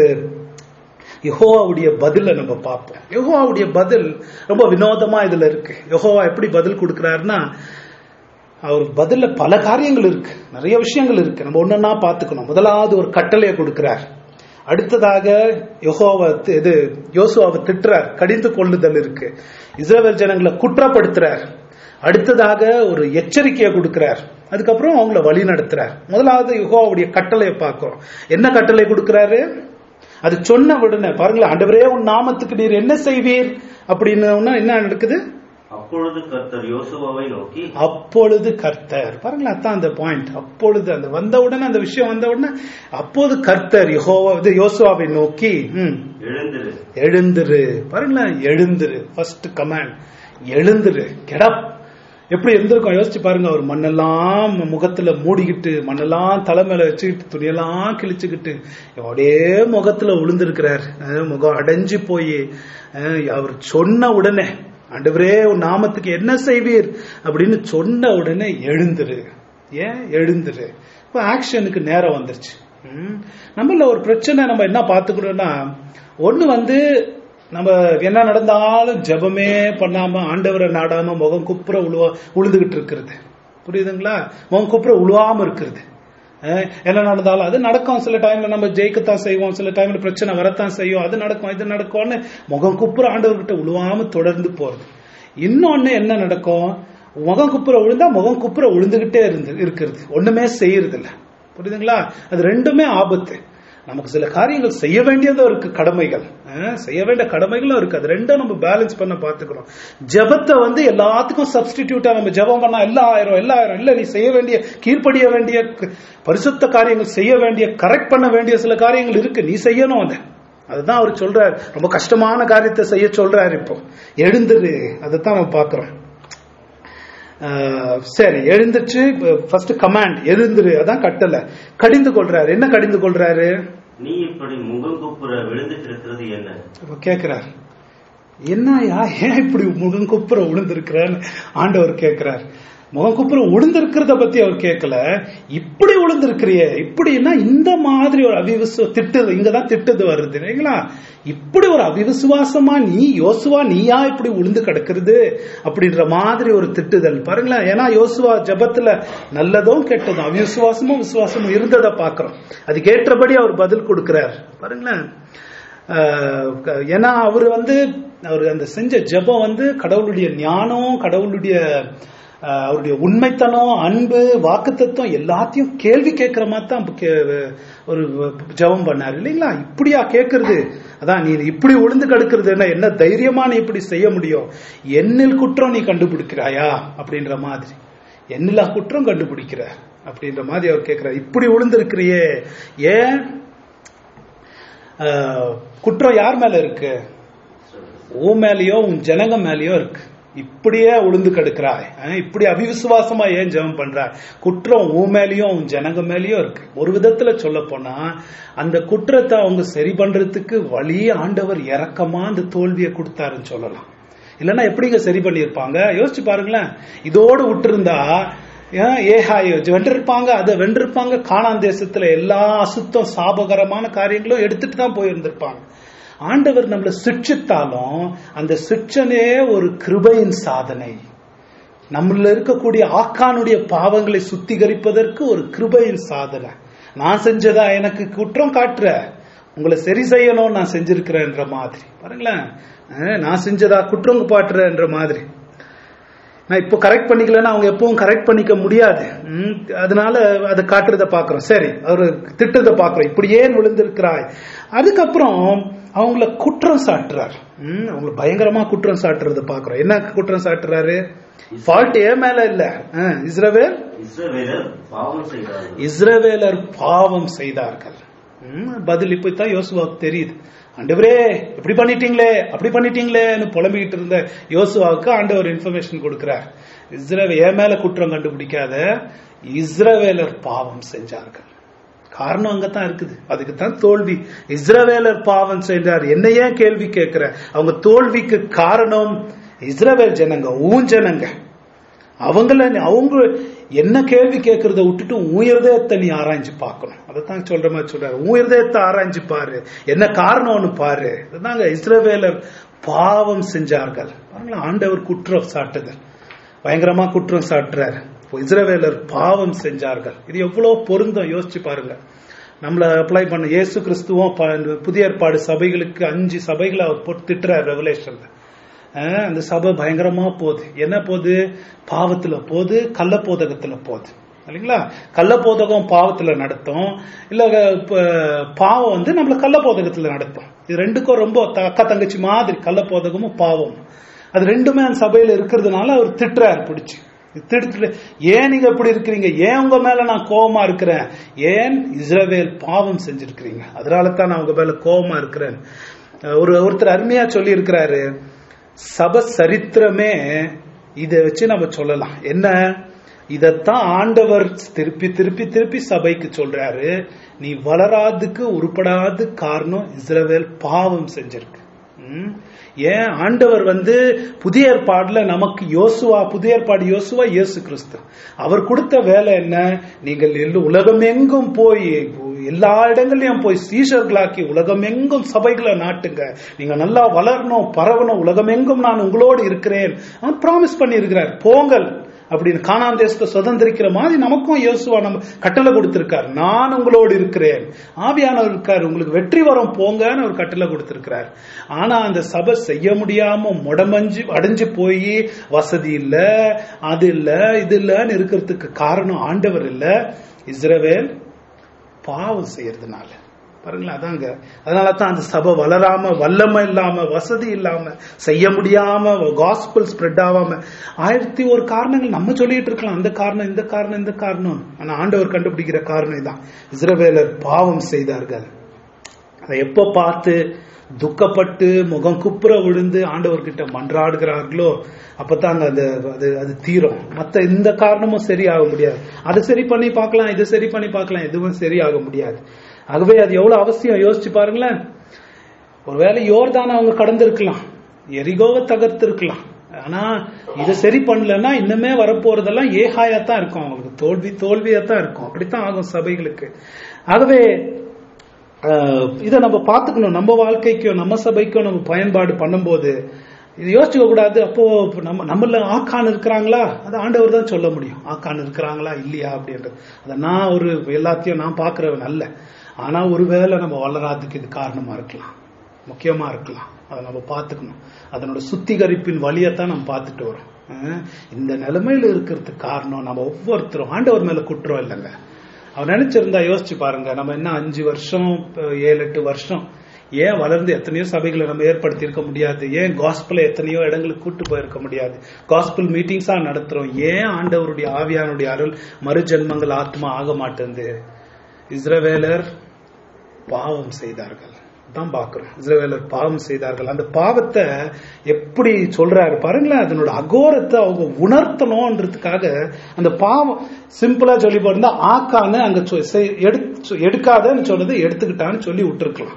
யெகோவாவுடைய பதில நம்ம பார்ப்போம். யெகோவாவுடைய பதில் ரொம்ப வினோதமா இதுல இருக்கு. யெகோவா எப்படி பதில் கொடுக்கிறாருன்னா, அவர் பதில பல காரியங்கள் இருக்கு, நிறைய விஷயங்கள் இருக்கு. நம்ம ஒன்னொன்னா பாத்துக்கணும். முதலாவது ஒரு கட்டளையை கொடுக்கிறார். அடுத்ததாக யெகோவா இது யோசுவாவை திட்டுறார், கடிந்து கொள்ளுதல் இருக்கு. இஸ்ரவேல் ஜனங்களை குற்றப்படுத்துறார். அடுத்ததாக ஒரு எச்சரிக்கையை கொடுக்கிறார். அதுக்கப்புறம் அவங்கள வழி நடத்துறார். முதலாவது யெகோவாவுடைய கட்டளையை பார்க்கிறோம். என்ன கட்டளை கொடுக்கிறாரு? அது சொன்ன உடனே பாருங்களேன், ஆண்டவரே உன் நாமத்துக்கு நீர் என்ன செய்வீர் அப்படின்னு என்ன நடக்குது? அப்பொழுது கர்த்தர் யோசுவாவை நோக்கி, அப்பொழுது கர்த்தர் பாருங்களேன், அதான் அந்த பாயிண்ட். அப்பொழுது அந்த வந்த உடனே அந்த விஷயம் வந்த உடனே அப்போது கர்த்தர் யெகோவா யோசுவாவை நோக்கி எழுந்திரு எழுந்திரு. பாருங்களேன், எழுந்திரு. ஃபர்ஸ்ட் கமாண்ட், எழுந்திரு, கெடப். எப்படி இருந்திருக்கும் யோசிச்சு பாருங்க. அவர் மண்ணெல்லாம் முகத்துல மூடிக்கிட்டு, மண்ணெல்லாம் தலை மேல வச்சுக்கிட்டு, துணியெல்லாம் கிழிச்சுக்கிட்டு அப்படியே முகத்துல விழுந்திருக்கிறார். முகம் அடைஞ்சு போய் அவர் சொன்ன உடனே, ஆண்டவரே உன் நாமத்துக்கு என்ன செய்வீர் அப்படின்னு சொன்ன உடனே எழுந்துரு. ஏன் எழுந்துரு? இப்ப ஆக்ஷனுக்கு நேரம் வந்துருச்சு. நம்மள ஒரு பிரச்சனை நம்ம என்ன பாத்துக்கணும்னா, ஒண்ணு வந்து நம்ம என்ன நடந்தாலும் ஜெபமே பண்ணாம ஆண்டவரை நாடாம முகம் குப்புற உழுவா உழுதுகிட்டு இருக்கிறது. புரியுதுங்களா? முகம் குப்புற உழுவாம இருக்கிறது. என்ன நடந்தாலும் அது நடக்கும். சில டைம்ல நம்ம ஜெயிக்கத்தான் செய்வோம், சில டைம்ல பிரச்சனை வரத்தான் செய்யும். அது நடக்கும், இது நடக்கும்னு முகம் குப்புற ஆண்டவர்கிட்ட உழுவாம தொடர்ந்து போறது. இன்னொன்னு என்ன நடக்கும்? முகம் குப்புற விழுந்தா முகம் குப்புற விழுந்துகிட்டே இருந்து இருக்கிறது, ஒண்ணுமே செய்யறது இல்ல. புரியுதுங்களா? அது ரெண்டுமே ஆபத்து. நமக்கு சில காரியங்கள் செய்ய வேண்டியதும் இருக்கு, கடமைகள் செய்ய வேண்டிய கடமைகளும் இருக்கு. அது ரெண்டும் நம்ம பேலன்ஸ் பண்ண பாத்துக்கிறோம். ஜெபத்தை வந்து எல்லாத்துக்கும் சப்ஸ்டிடியூட்டா நம்ம ஜெபம் பண்ணா எல்லா ஆயிரம் எல்லா ஆயிரம் இல்ல. நீ செய்ய வேண்டிய, கீழ்ப்படிய வேண்டிய, பரிசுத்த காரியங்கள் செய்ய வேண்டிய, கரெக்ட் பண்ண வேண்டிய சில காரியங்கள் இருக்கு, நீ செய்யணும். அதை அதுதான் அவர் சொல்றாரு. ரொம்ப கஷ்டமான காரியத்தை செய்ய சொல்றாரு. இப்போ எழுந்துரு, அதைத்தான் நம்ம பாக்குறோம். சரி, எழுந்துச்சு. ஃபர்ஸ்ட் கமாண்ட் எழுந்துரு, அதான் கட்டளை. கடிந்து கொள்றாரு. என்ன கடிந்து கொள்றாரு? நீ இப்படி முகம் குப்புற விழுந்துட்டு இருக்கிறது என்ன? கேக்குறார், என்னயா ஏன் இப்படி முகம் குப்புற விழுந்திருக்கிறான்னு ஆண்டவர் கேட்கிறார். முகம் குப்புற உளுந்திருக்கிறத பத்தி அவர் கேட்கல, இப்படி உளுந்திருக்கிறியே, இப்படின்னா இந்த மாதிரி ஒரு அவிவிசுவ திட்டுது, இங்கதான் திட்டுது வருது இல்லைங்களா? இப்படி ஒரு அவிவிசுவாசமா நீ யோசுவா நீயா இப்படி உளுந்து கிடக்கிறது அப்படின்ற மாதிரி ஒரு திட்டுதல் பாருங்களேன். ஏன்னா யோசுவா ஜபத்துல நல்லதும் கெட்டதும் அவிவிசுவாசமும் விசுவாசமும் இருந்ததை பாக்குறோம். அதுக்கு ஏற்றபடி அவர் பதில் கொடுக்கிறார் பாருங்களேன். ஏன்னா அவரு வந்து அவர் அந்த செஞ்ச ஜபம் வந்து கடவுளுடைய ஞானம், கடவுளுடைய அவருடைய உண்மைத்தனம், அன்பு, வாக்குத்தத்தம் எல்லாத்தையும் கேள்வி கேட்கிற மாதிரி தான் ஒரு ஜபம் பண்ணாரு இல்லைங்களா? இப்படியா கேட்கறது, அதான் நீ இப்படி உளுந்து கடுக்கிறது என்ன தைரியமா நீ இப்படி செய்ய முடியும், என்னில் குற்றம் நீ கண்டுபிடிக்கிறாயா அப்படின்ற மாதிரி, என்னிலா குற்றம் கண்டுபிடிக்கிற அப்படின்ற மாதிரி அவர் கேட்கிறார். இப்படி உளுந்திருக்கிறியே, ஏன் குற்றம் யார் மேல இருக்கு? உன் மேலேயோ உன் ஜனங்க மேலேயோ இருக்கு. இப்படியே உளுந்து கெடுக்கிறாய், இப்படி அவிவிசுவாசமா ஏன் ஜெபம் பண்றாய்? குற்றம் உன் மேலேயும் உன் ஜனங்க மேலேயும் இருக்கு. ஒரு விதத்துல சொல்ல போனா அந்த குற்றத்தை அவங்க சரி பண்றதுக்கு வழி ஆண்டவர் இறக்கமா அந்த தோல்வியை கொடுத்தாருன்னு சொல்லலாம். இல்லைன்னா எப்படிங்க சரி பண்ணிருப்பாங்க? யோசிச்சு பாருங்களேன். இதோடு விட்டுருந்தா ஏஹாய் வென்றிருப்பாங்க, அதை வென்றிருப்பாங்க. கானான் தேசத்துல எல்லா அசுத்தம் சாபகரமான காரியங்களும் எடுத்துட்டு தான் போயிருந்திருப்பாங்க. ஆண்டவர் நம்மளை சிட்சித்தாலும் அந்த சிட்சனே ஒரு கிருபையின் சாதனை. நம்மள இருக்கக்கூடிய ஆக்கானுடைய பாவங்களை சுத்திகரிப்பதற்கு ஒரு கிருபையின் சாதனை. நான் செஞ்சதா எனக்கு குற்றம் காட்டுற, உங்களை சரி செய்யணும் நான் செஞ்சிருக்கிறேன்ற மாதிரி பாருங்களேன். நான் செஞ்சதா குற்றம் பாட்டுறன்ற மாதிரி. நான் இப்போ கரெக்ட் பண்ணிக்கலன்னா அவங்க எப்பவும் கரெக்ட் பண்ணிக்க முடியாது. அதனால அதை காட்டுறத பாக்குறோம். சரி, அவரு திட்டத்தை பாக்குறோம், இப்படி ஏன் விழுந்திருக்கிறாய். அதுக்கப்புறம் அவங்கள குற்றம் சாட்டுறாரு. அவங்களை பயங்கரமா குற்றம் சாட்டுறத பாக்குறோம். என்ன குற்றம் சாட்டுறாரு? ஃபால்ட் ஏன் மேல இல்ல, இஸ்ரவேல் இஸ்ரவேலர் பாவம் செய்தார்கள். பதில் இப்பதான் யோசுவாவுக்கு தெரியுது. ஆண்டவரே இப்படி பண்ணிட்டீங்களே அப்படி பண்ணிட்டீங்களேன்னு புலம்பிக்கிட்டு இருந்த யோசுவாவுக்கு ஆண்டவர் இன்ஃபர்மேஷன் கொடுக்கிறார். இஸ்ரவேல் ஏன் மேல குற்றம் கண்டுபிடிக்காத, இஸ்ரவேலர் பாவம் செஞ்சார்கள். காரணம் அங்கதான் இருக்குது, அதுக்கு தான் தோல்வி. இஸ்ரவேலர் பாவம் செஞ்சார். என்னையே கேள்வி கேட்கிற, அவங்க தோல்விக்கு காரணம் இஸ்ரவேல் ஜனங்க, ஊன் ஜனங்க. அவங்கள அவங்க என்ன கேள்வி கேட்கறத விட்டுட்டு உயர்தயத்தை நீ ஆராய்ஞ்சு பார்க்கணும். அதைத்தான் சொல்ற மாதிரி சொல்றாரு, உயர்தயத்தை ஆராய்ஞ்சு பாரு, என்ன காரணம்னு பாரு. அதுதாங்க இஸ்ரவேலர் பாவம் செஞ்சார்கள். ஆண்டவர் குற்றம் சாட்டுதல், பயங்கரமா குற்றம் சாட்டுறாரு. இஸ்ரவேலர் பாவம் செஞ்சார்கள். இது எவ்வளவு பொருந்தம் யோசிச்சு பாருங்க. நம்மள அப்ளை பண்ண இயேசு கிறிஸ்துவும் புதிய ஏற்பாடு சபைகளுக்கு அஞ்சு சபைகளை அவர் போட்டு திட்டுறாரு ரெவலேஷன்ல. அந்த சபை பயங்கரமா போகுது. என்ன போகுது? பாவத்துல போகுது, கள்ள போதகத்துல போகுது இல்லைங்களா? கள்ள போதகம் பாவத்துல நடத்தும், இல்ல பாவம் வந்து நம்மள கள்ள போதகத்துல நடத்தும். இது ரெண்டுக்கும் ரொம்ப அக்கா தங்கச்சி மாதிரி, கள்ள போதகமும் பாவம். அது ரெண்டுமே அந்த சபையில இருக்கிறதுனால அவர் திட்டுறாரு பிடிச்சு. திட்டு, ஏன் நீங்க எப்படி இருக்கிறீங்க, ஏன் உங்க மேல நான் கோபமா இருக்கிறேன், ஏன் இஸ்ரவேல் பாவம் செஞ்சிருக்கிறீங்க, அதனால தான் நான் உங்க மேல கோபமா இருக்கிறேன். ஒரு ஒருத்தர் அருமையா சொல்லி இருக்கிறாரு, சபை சரித்திரமே இதை வச்சு நம்ம சொல்லலாம். என்ன, இதத்தான் ஆண்டவர் திருப்பி திருப்பி திருப்பி சபைக்கு சொல்றாரு, நீ வளராதுக்கு உருப்படாத காரணம் இஸ்ரவேல் பாவம் செஞ்சிருக்கு. ஏன் ஆண்டவர் வந்து புதிய ஏற்பாடுல நமக்கு யோசுவா, புதிய ஏற்பாடு யோசுவா இயேசு கிறிஸ்து, அவர் கொடுத்த வேலை என்ன? நீங்கள் உலகம் எங்கும் போய் எல்லா இடங்களையும் போய் சீஷர்களாக்கி உலகம் எங்கும் சபைகளை நாட்டுங்க, நீங்க நல்லா வளரணும், பரவணும், உலகம் எங்கும் நான் உங்களோடு இருக்கிறேன். அவன் ப்ராமிஸ் பண்ணி இருக்கிறார். போங்கள் அப்படின்னு கானான் தேசத்தை சுதந்திரிக்கிற மாதிரி நமக்கும் யோசுவா நம்ம கட்டளை கொடுத்திருக்கார். நான் உங்களோடு இருக்கிறேன், ஆவியானவர் இருக்கார், உங்களுக்கு வெற்றி வரும், போங்கன்னு ஒரு கட்டளை கொடுத்திருக்கிறார். ஆனா அந்த சபை செய்ய முடியாம முடமஞ்சு அடைஞ்சு போய் வசதி இல்ல, அது இல்ல, இது இல்லன்னு இருக்கிறதுக்கு காரணம் ஆண்டவர் இல்ல, இஸ்ரவேல் பாவம் செய்யறதுனால. பாருங்களேன், அதாங்க. அதனால தான் அந்த சபை வளராம, வல்லமை இல்லாம, வசதி இல்லாம, செய்ய முடியாம, காஸ்பல் ஸ்ப்ரெட் ஆகாம ஆயிரத்தி ஒரு காரணங்கள் நம்ம சொல்லிட்டு இருக்கலாம். அந்த காரணம், இந்த காரணம், இந்த காரணம். ஆனா ஆண்டவர் கண்டுபிடிக்கிற காரணம் இதான், இஸ்ரவேலர் பாவம் செய்தார்கள். அதை எப்ப பார்த்து துக்கப்பட்டு முகம் குப்புற விழுந்து ஆண்டவர்கிட்ட மன்றாடுகிறார்களோ அப்பதாங்க அது அது அது தீரும். மற்ற இந்த காரணமும் சரியாக முடியாது. அதை சரி பண்ணி பார்க்கலாம், இதை சரி பண்ணி பார்க்கலாம், எதுவும் சரியாக முடியாது. ஆகவே அது எவ்வளவு அவசியம் யோசிச்சு பாருங்களேன். ஒருவேளை யோர்தான அவங்க கடந்து இருக்கலாம், எரிகோவை தகர்த்து இருக்கலாம், ஆனா இதை சரி பண்ணலன்னா இன்னுமே வரப்போறதெல்லாம் ஏகாயாத்தான் இருக்கும், அவங்களுக்கு தோல்வி தோல்வியாத்தான் இருக்கும். அப்படித்தான் ஆகும் சபைகளுக்கு. ஆகவே இதை நம்ம பார்த்துக்கணும். நம்ம வாழ்க்கைக்கும் நம்ம சபைக்கும் நம்ம பயன்பாடு பண்ணும்போது இது யோசிச்சுக்க கூடாது. அப்போ நம்ம நம்மள ஆக்கான் இருக்கிறாங்களா, அது ஆண்டவர் தான் சொல்ல முடியும். ஆக்கான் இருக்கிறாங்களா இல்லையா அப்படின்றது அதை நான் ஒரு எல்லாத்தையும் நான் பார்க்கிறவன் அல்ல. ஆனா ஒருவேளை நம்ம வளராதுக்கு இது காரணமா இருக்கலாம், முக்கியமா இருக்கலாம். அதை நம்ம பார்த்துக்கணும். அதனோட சுத்திகரிப்பின் வழியத்தான் நம்ம பார்த்துட்டு வரோம். இந்த நிலைமையில இருக்கிறதுக்கு காரணம் நம்ம ஒவ்வொருத்தரும் ஆண்டவர் மேல குற்றம் இல்லைங்க. அவர் நினைச்சிருந்தா யோசிச்சு பாருங்க, நம்ம என்ன அஞ்சு வருஷம் ஏழு எட்டு வருஷம் ஏன் வளர்ந்து எத்தனையோ சபைகளை நம்ம ஏற்படுத்தி இருக்க முடியாது? ஏன் காஸ்பிள எத்தனையோ இடங்களுக்கு கூட்டு போயிருக்க முடியாது? காஸ்பிள் மீட்டிங்ஸா நடத்துறோம். ஏன் ஆண்டவருடைய ஆவியானுடைய அருள் மறுஜென்மங்கள் ஆத்மா ஆக மாட்டேங்குது? இஸ்ரவேலர் பாவம் செய்தார்கள் தான் பாக்குறோம். இஸ்ரவேலர் பாவம் செய்தார்கள். அந்த பாவத்தை எப்படி சொல்றாரு பாருங்களேன். அதனோட அகோரத்தை அவங்க உணர்த்தணும்ன்றதுக்காக அந்த பாவம் சிம்பிளா சொல்லி போயிருந்தா ஆக்கான்னு அங்க எடுக்காதன்னு சொன்னதை எடுத்துக்கிட்டான்னு சொல்லி விட்டுருக்கலாம்.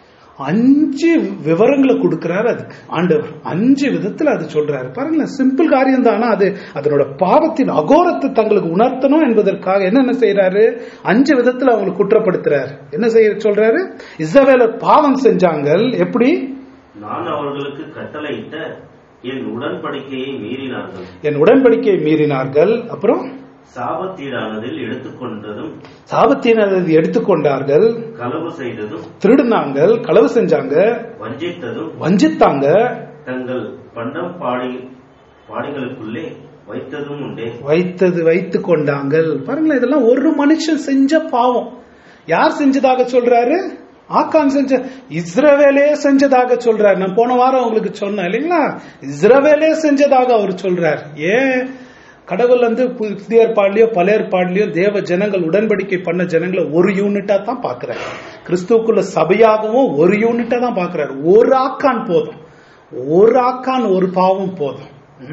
அஞ்சு விவரங்களை கொடுக்கிறாரு அதுக்கு ஆண்டவர். அஞ்சு விதத்துல அது சொல்றாரு பாருங்களேன். சிம்பிள் காரியம் தானா அது? அதனோட பாவத்தின் அகோரத்தை தங்களுக்கு உணர்த்தணும் என்பதற்காக என்னென்ன செய்யறாரு? அஞ்சு விதத்துல அவங்களுக்கு குற்றப்படுத்துறாரு. என்ன செய்ய சொல்றாரு? இஸ்ரவேலர் பாவம் செஞ்சாங்க. எப்படி? நான் அவர்களுக்கு கட்டளையிட்ட என் உடன்படிக்கையை மீறினார்கள். என் உடன்படிக்கையை மீறினார்கள். அப்புறம் சாபத்தீடானதில் எடுத்துக்கொண்டதும் சாபத்தீடானது எடுத்துக்கொண்டார்கள். களவு செய்ததும் திருடினாங்கள், களவு செஞ்சாங்க, வஞ்சித்ததும் வஞ்சித்தாங்க, தங்கள் பண்டம் பாடி பாடிகளுக்குள்ளே வைத்ததும் உண்டே. வைத்தது வைத்துக் கொண்டாங்கள். பாருங்களேன், இதெல்லாம் ஒரு மனுஷன் செஞ்ச பாவம். யார் செஞ்சதாக சொல்றாரு? ஆக்கான் செஞ்ச, இஸ்ரவேலே செஞ்சதாக சொல்றாரு. நான் போன வாரம் உங்களுக்கு சொன்னேன் இல்லைங்களா, இஸ்ரவேலே செஞ்சதாக அவர் சொல்றார். ஏன் கடவுள் வந்து புதிய ஏற்பாடுலயோ பழைய ஏற்பாடுலயோ தேவ ஜனங்கள் உடன்படிக்கை பண்ண ஜனங்களை ஒரு யூனிட்டா தான் பாக்குறாரு. கிறிஸ்துவுக்குள்ள சபையாகவும் ஒரு யூனிட்டா தான் பாக்குறாரு. ஒரு ஆக்கான் போதும், ஒரு ஆக்கான் ஒரு பாவம் போதும்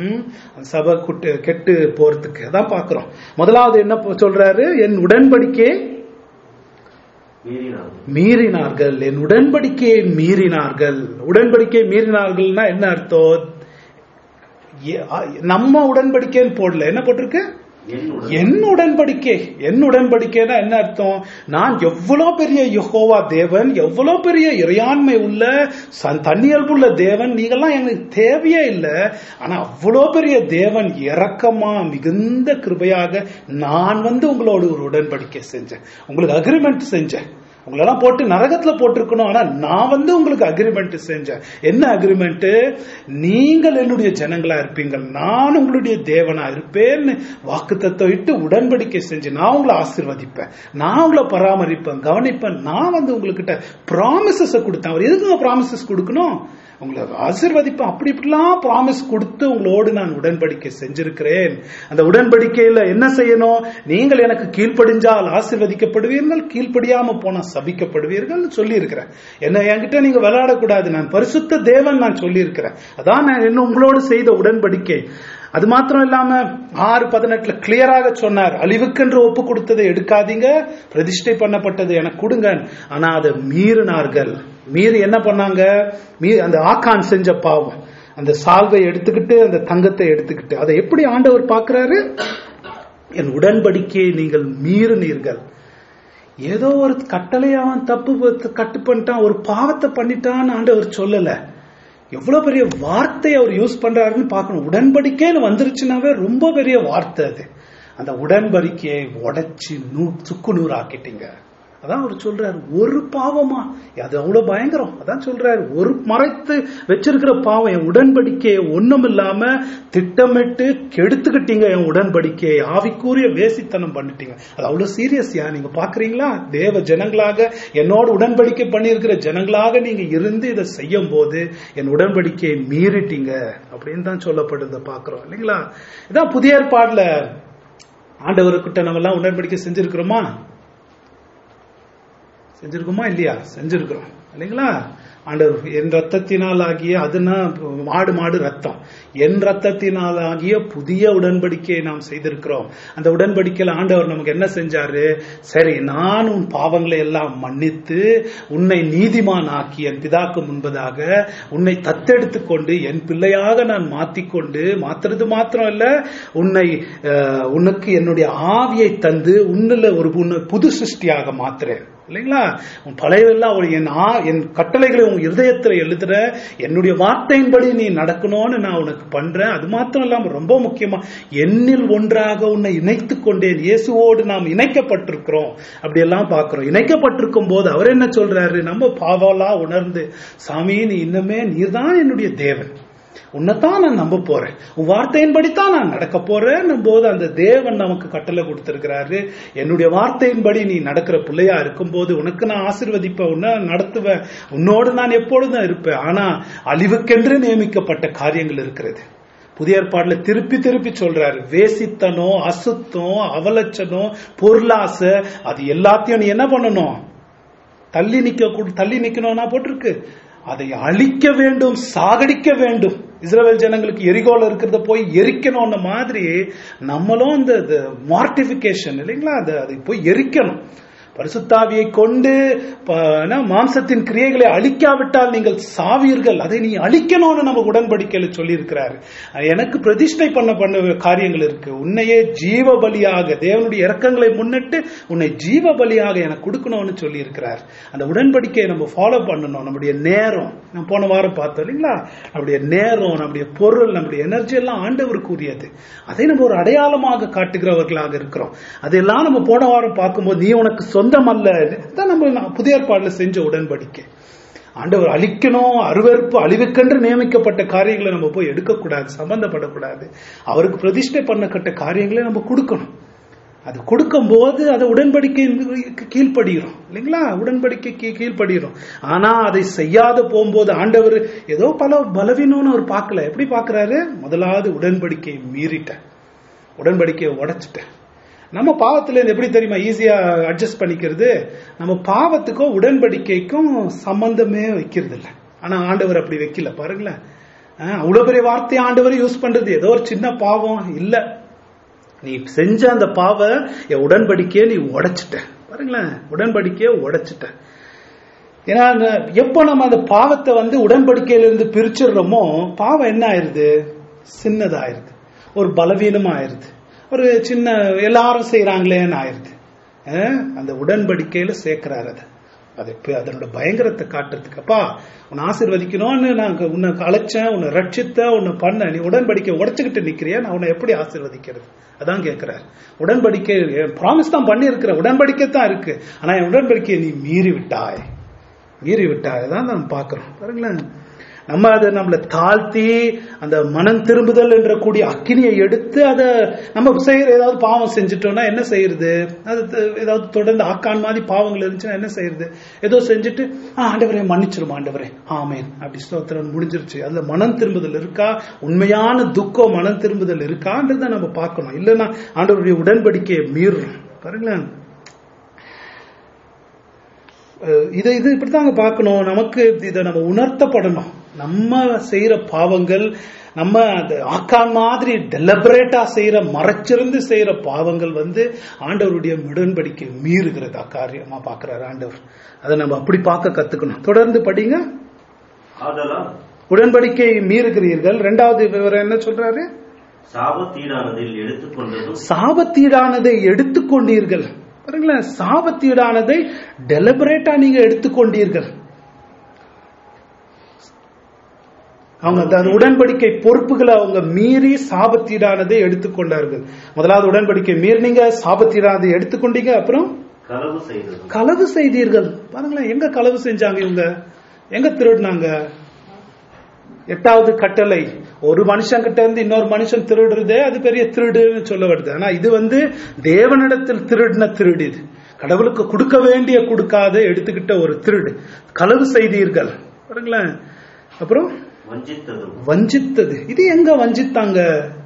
சபை குட்டு கெட்டு போறதுக்கு. அதான் பாக்குறோம். முதலாவது என்ன சொல்றாரு? என் உடன்படிக்கையை மீறினார்கள். என் உடன்படிக்கையை மீறினார்கள். உடன்படிக்கையை மீறினார்கள்னா என்ன அர்த்தம்? நம்ம உடன்படிக்கைன்னு போடல, என்ன போட்டிருக்கு? என் உடன்படிக்கை. என் உடன்படிக்கைனா என்ன அர்த்தம்? நான் எவ்வளவு பெரிய யெகோவா தேவன், எவ்வளவு பெரிய இறையாண்மை உள்ள தன்னியல்புள்ள தேவன், நீங்கெல்லாம் எனக்கு தேவையே இல்லை. ஆனா அவ்வளோ பெரிய தேவன் இரக்கமா மிகுந்த கிருபையாக நான் வந்து உங்களோட ஒரு உடன்படிக்கை செஞ்சேன், உங்களுக்கு அக்ரிமெண்ட் செஞ்சேன். உங்களெல்லாம் போட்டு நரகத்துல போட்டிருக்கணும், ஆனா நான் வந்து உங்களுக்கு அக்ரிமெண்ட் செஞ்சேன். என்ன அக்ரிமெண்ட்? நீங்கள் என்னுடைய ஜனங்களா இருப்பீங்கள், நான் உங்களுடைய தேவனா இருப்பேன்னு வாக்குத்தத்தம் இட்டு உடன்படிக்கை செஞ்சு நான் உங்களை ஆசீர்வதிப்பேன், நான் உங்களை பராமரிப்பேன், கவனிப்பேன். நான் வந்து உங்ககிட்ட ப்ராமிசஸ் கொடுத்தேன். அவர் எதுக்கு ப்ராமிசஸ் கொடுக்கணும்? உங்களை ஆசீர்வதிப்பேன். அப்படி இப்படிலாம் ப்ராமிஸ் கொடுத்து உங்களோடு நான் உடன்படிக்கை செஞ்சிருக்கிறேன். அந்த உடன்படிக்கையில என்ன செய்யணும்? நீங்கள் எனக்கு கீழ்ப்படிஞ்சால் ஆசீர்வதிக்கப்படுவீர்கள், கீழ்ப்படியாம போனா சபிக்கப்படுவீர்கள் சொல்லி இருக்கிறேன். என்ன என்கிட்ட நீங்க விளையாடக்கூடாது, நான் பரிசுத்த தேவன் நான் சொல்லி இருக்கிறேன். அதான் நான் என்ன உங்களோடு செய்த உடன்படிக்கை. அது மாத்திரம் இல்லாம ஆறு பதினெட்டுல கிளியராக சொன்னார், அழிவுக்கென்று ஒப்பு கொடுத்ததை எடுக்காதீங்க, பிரதிஷ்டை பண்ணப்பட்டது எனக்கு கொடுங்க. ஆனா அதை மீறினார்கள். மீறி என்ன பண்ணாங்க? அந்த ஆக்கான் செஞ்ச பாவம், அந்த சால்வை எடுத்துக்கிட்டு அந்த தங்கத்தை எடுத்துக்கிட்டு அதை எப்படி ஆண்டவர் பார்க்கிறாரு? என் உடன்படிக்கையை நீங்கள் மீறினீர்கள். ஏதோ ஒரு கட்டளை அவன் தப்பு கட்டு பண்ணிட்டான், ஒரு பாவத்தை பண்ணிட்டான்னு ஆண்டவர் சொல்லல. எவ்வளவு பெரிய வார்த்தை அவர் யூஸ் பண்றாருன்னு பார்க்கணும். உடன்படிக்கைன்னு வந்துருச்சுனாவே ரொம்ப பெரிய வார்த்தை அது. அந்த உடன்படிக்கையை உடைச்சு நூ சுக்கு நூறு ஆக்கிட்டீங்க. அதான் அவர் சொல்றாரு, ஒரு பாவமா? அது அவ்வளவு பயங்கரம். அதான் சொல்றாரு, ஒரு மறைத்து வச்சிருக்கிற பாவம், என் உடன்படிக்கையை ஒண்ணும் இல்லாம திட்டமிட்டு கெடுத்துக்கிட்டீங்க. என் உடன்படிக்கையை ஆவிக்கூறிய வேசித்தனம் பண்ணிட்டீங்க. அது அவ்வளவு சீரியஸ்யா? நீங்க பாக்குறீங்களா? தேவ ஜனங்களாக என்னோட உடன்படிக்கை பண்ணியிருக்கிற ஜனங்களாக நீங்க இருந்து இதை செய்யும் போது என் உடன்படிக்கையை மீறிட்டீங்க அப்படின்னு தான் சொல்லப்படுறத பாக்குறோம் இல்லைங்களா? இதான் புதிய ஏற்பாடுல ஆண்டவர்கிட்ட நம்ம எல்லாம் உடன்படிக்கை செஞ்சிருக்கிறோமா? செஞ்சிருக்கோமா இல்லையா? செஞ்சிருக்கிறோம் இல்லைங்களா? ஆண்டவர் என் ரத்தத்தினால் ஆகிய, அதுனா மாடு மாடு ரத்தம், என் ரத்தத்தினால் ஆகிய புதிய உடன்படிக்கையை நாம் செய்திருக்கிறோம். அந்த உடன்படிக்கையில் ஆண்டவர் நமக்கு என்ன செஞ்சாரு? சரி, நான் உன் பாவங்களை எல்லாம் மன்னித்து உன்னை நீதிமான் ஆக்கி என் பிதாக்கு முன்பதாக உன்னை தத்தெடுத்து கொண்டு என் பிள்ளையாக நான் மாத்திக்கொண்டு, மாத்துறது மாத்திரம் இல்ல, உன்னை உனக்கு என்னுடைய ஆவியை தந்து உன்னில் ஒரு உன்னை புது சிருஷ்டியாக மாத்துறேன் இல்லைங்களா? உன் பழையெல்லாம் என் என் கட்டளைகளை உன் இருதயத்துல எழுதுற, என்னுடைய வார்த்தையின்படி நீ நடக்கணும்னு நான் உனக்கு பண்றேன். அது மாத்திரம் இல்லாம ரொம்ப முக்கியமா என்னில் ஒன்றாக உன்னை இணைத்து கொண்டேன். இயேசுவோடு நாம் இணைக்கப்பட்டிருக்கிறோம். அப்படி எல்லாம் பாக்குறோம். இணைக்கப்பட்டிருக்கும் போது அவர் என்ன சொல்றாரு? நம்ம பாவலா உணர்ந்து, சாமி நீ இன்னமே நீர்தான் என்னுடைய தேவன், உன்னைத்தான் நான் நம்ப போறேன், உன் வார்த்தையின்படித்தான் நான் நடக்க போறேன் போது அந்த தேவன் நமக்கு கட்டளை கொடுத்திருக்கிறாரு. என்னுடைய வார்த்தையின்படி நீ நடக்கிற பிள்ளையா இருக்கும் போது உனக்கு நான் ஆசீர்வதிப்பேன், உன்னை நடத்துவேன், உன்னோடு நான் எப்பொழுதும் இருப்பேன். ஆனா அழிவுக்கென்று நியமிக்கப்பட்ட காரியங்கள் இருக்கிறது. புதிய ஏற்பாடுல திருப்பி திருப்பி சொல்றாரு, வேசித்தனோ, அசுத்தம், அவலட்சணம், பொருளாசை, அது எல்லாத்தையும் நீ என்ன பண்ணணும்? தள்ளி நிக்க தள்ளி நிக்கணும்னா போட்டிருக்கு. அதை அழிக்க வேண்டும், சாகடிக்க வேண்டும். இஸ்ரவேல் ஜனங்களுக்கு எரிகோல இருக்கிறத போய் எரிக்கணும் மாதிரி நம்மளும் இந்த மார்டிபிகேஷன் இல்லைங்களா, அதை போய் எரிக்கணும். பரிசுத்தாவியை கொண்டு மாம்சத்தின் கிரியைகளை அழிக்காவிட்டால் நீங்கள் சாவீர்கள், அதை நீ அழிக்கணும்னு நம்ம உடன்படிக்கையில சொல்லி இருக்கிறாரு. எனக்கு பிரதிஷ்டை பண்ண பண்ண காரியங்கள் இருக்கு. உன்னையே ஜீவ பலியாக, தேவனுடைய இரக்கங்களை முன்னிட்டு உன்னை ஜீவ பலியாக எனக்கு கொடுக்கணும்னு சொல்லி இருக்கிறார். அந்த உடன்படிக்கையை நம்ம ஃபாலோ பண்ணணும். நம்முடைய நேரம், நம்ம போன வாரம் பார்த்தோம் இல்லைங்களா, நம்முடைய நேரம், நம்முடைய பொருள், நம்முடைய எனர்ஜி எல்லாம் ஆண்டவருக்கு உரியது. அதை நம்ம ஒரு அடையாளமாக காட்டுகிறவர்களாக இருக்கிறோம். அதெல்லாம் நம்ம போன வாரம் பார்க்கும்போது, நீ உனக்கு சொந்தம் அல்ல, நம்ம புதிய ஏற்பாடுல செஞ்ச உடன்படிக்கை. ஆண்டவர் அழிக்கணும், அருவருப்பு, அழிவுக்கென்று நியமிக்கப்பட்ட காரியங்களை நம்ம போய் எடுக்கக்கூடாது, சம்பந்தப்படக்கூடாது. அவருக்கு பிரதிஷ்டை பண்ணப்பட்ட காரியங்களை நம்ம கொடுக்கணும். அது கொடுக்கும் போது அதை உடன்படிக்கை கீழ்படுகிறோம் இல்லைங்களா, உடன்படிக்கைக்கு கீழ்படுகிறோம். ஆனா அதை செய்யாத போகும்போது ஆண்டவர் ஏதோ பல பலவீனம்னு அவர் பார்க்கல. எப்படி பார்க்கிறாரு? முதலாவது உடன்படிக்கையை மீறிட்டேன், உடன்படிக்கையை உடைச்சிட்டேன். நம்ம பாவத்துல எப்படி தெரியுமா ஈஸியா அட்ஜஸ்ட் பண்ணிக்கிறது? நம்ம பாவத்துக்கும் உடன்படிக்கைக்கும் சம்பந்தமே வைக்கிறது இல்லை. ஆனா ஆண்டவர் அப்படி வைக்கல. பாருங்களேன், அவ்வளவு பெரிய வார்த்தையை ஆண்டவர் யூஸ் பண்றது ஏதோ ஒரு சின்ன பாவம் இல்ல, நீ செஞ்ச அந்த பாவ என் உடன்படிக்கையை நீ உடைச்சிட்ட. பாருங்களேன், உடன்படிக்கையை உடைச்சிட்ட. ஏன்னா எப்போ நம்ம அந்த பாவத்தை வந்து உடன்படிக்கையிலிருந்து பிரிச்சிடுறோமோ, பாவம் என்ன ஆயிருது? சின்னதாயிருது, ஒரு பலவீனம் ஆயிருது, ஒரு சின்ன எல்லாரும் செய்யறாங்களேன்னு ஆயிருது. அந்த உடன்படிக்கையில சேர்க்கிறாரு. அது அது அதனோட பயங்கரத்தை காட்டுறதுக்கு, அப்பா உன்னை ஆசீர்வதிக்கணும்னு நான் உன்னை அழைச்சேன், உன்னை ரட்சித்த, உன்னை பண்ண, நீ உடன்படிக்கை உடைச்சுக்கிட்டு நிக்கிறியா, நான் உன்னை எப்படி ஆசீர்வதிக்கிறது? அதான் கேட்கிறார். உடன்படிக்கை ப்ராமிஸ் தான் பண்ணி இருக்கிற, உடன்படிக்கை தான் இருக்கு, ஆனா என் உடன்படிக்கையை நீ மீறி விட்டாய், மீறி விட்டாய். அதான் நம்ம பாக்குறோம். பாருங்களேன், நம்ம அதை நம்மளை தாழ்த்தி அந்த மனம் திரும்புதல் என்ற கூடிய அக்கினியை எடுத்து அதை நம்ம செய்யற ஏதாவது பாவம் செஞ்சுட்டோம்னா என்ன செய்யறது? அது ஏதாவது தொடர்ந்து ஆக்கான் மாதிரி பாவங்கள் இருந்துச்சுன்னா என்ன செய்யறது? ஏதோ செஞ்சுட்டு ஆண்டவரே மன்னிச்சிரும், ஆண்டவரே ஆமேன் அப்படி ஸ்தோத்திரம் முடிஞ்சிருச்சு. அதுல மனம் திரும்புதல் இருக்கா? உண்மையான துக்கம் மனம் திரும்புதல் இருக்கான்றத நம்ம பார்க்கணும். இல்லைன்னா ஆண்டவருடைய உடன்படிக்கையை மீறும். பாருங்களேன், இதை இது இப்படித்தாங்க பார்க்கணும். நமக்கு இதை நம்ம உணர்த்தப்படணும். நம்ம செய்யற பாவங்கள், நம்ம அந்த ஆக்கான் மாதிரி டெலிபரேட்டா செய்யற, மறைச்சிருந்து செய்யற பாவங்கள் வந்து ஆண்டவருடைய உடன்படிக்கை மீறுகிறதா காரியமா பாக்குறாரு ஆண்டவர். அதை நம்ம அப்படி பார்க்க கத்துக்கணும். தொடர்ந்து படிங்க. உடன்படிக்கை மீறுகிறீர்கள். இரண்டாவது விவரம் என்ன சொல்றாரு? சாபத்தீடானதில் எடுத்துக்கொண்டதும் சாபத்தீடானதை எடுத்துக்கொண்டீர்கள். பாருங்களேன், சாபத்தீடானதை டெலிபரேட்டா நீங்க எடுத்துக்கொண்டீர்கள். அவங்க அந்த உடன்படிக்கை பொறுப்புகளை அவங்க மீறி சாபத்தீடானதை எடுத்துக்கொண்டார்கள். முதலாவது உடன்படிக்கை மீறினீங்க, சாபத்தீடானதை எடுத்துக்கொண்டீங்க, அப்புறம் களவு செய்தீர்கள். பாருங்களேன், எங்க களவு செஞ்சாங்க இவங்க? எங்க திருடினாங்க? எட்டாவது கட்டளை, ஒரு மனுஷன் கிட்ட இருந்து இன்னொரு மனுஷன் திருடுறதே அது பெரிய திருடுன்னு சொல்ல வருது. ஆனா இது வந்து தேவனிடத்தில் திருடின திருடு, இது கடவுளுக்கு கொடுக்க வேண்டிய கொடுக்காத எடுத்துக்கிட்ட ஒரு திருடு. களவு செய்தீர்கள். பாருங்களேன், அப்புறம் வஞ்சித்தது. இது எங்க வஞ்சித்தாங்க?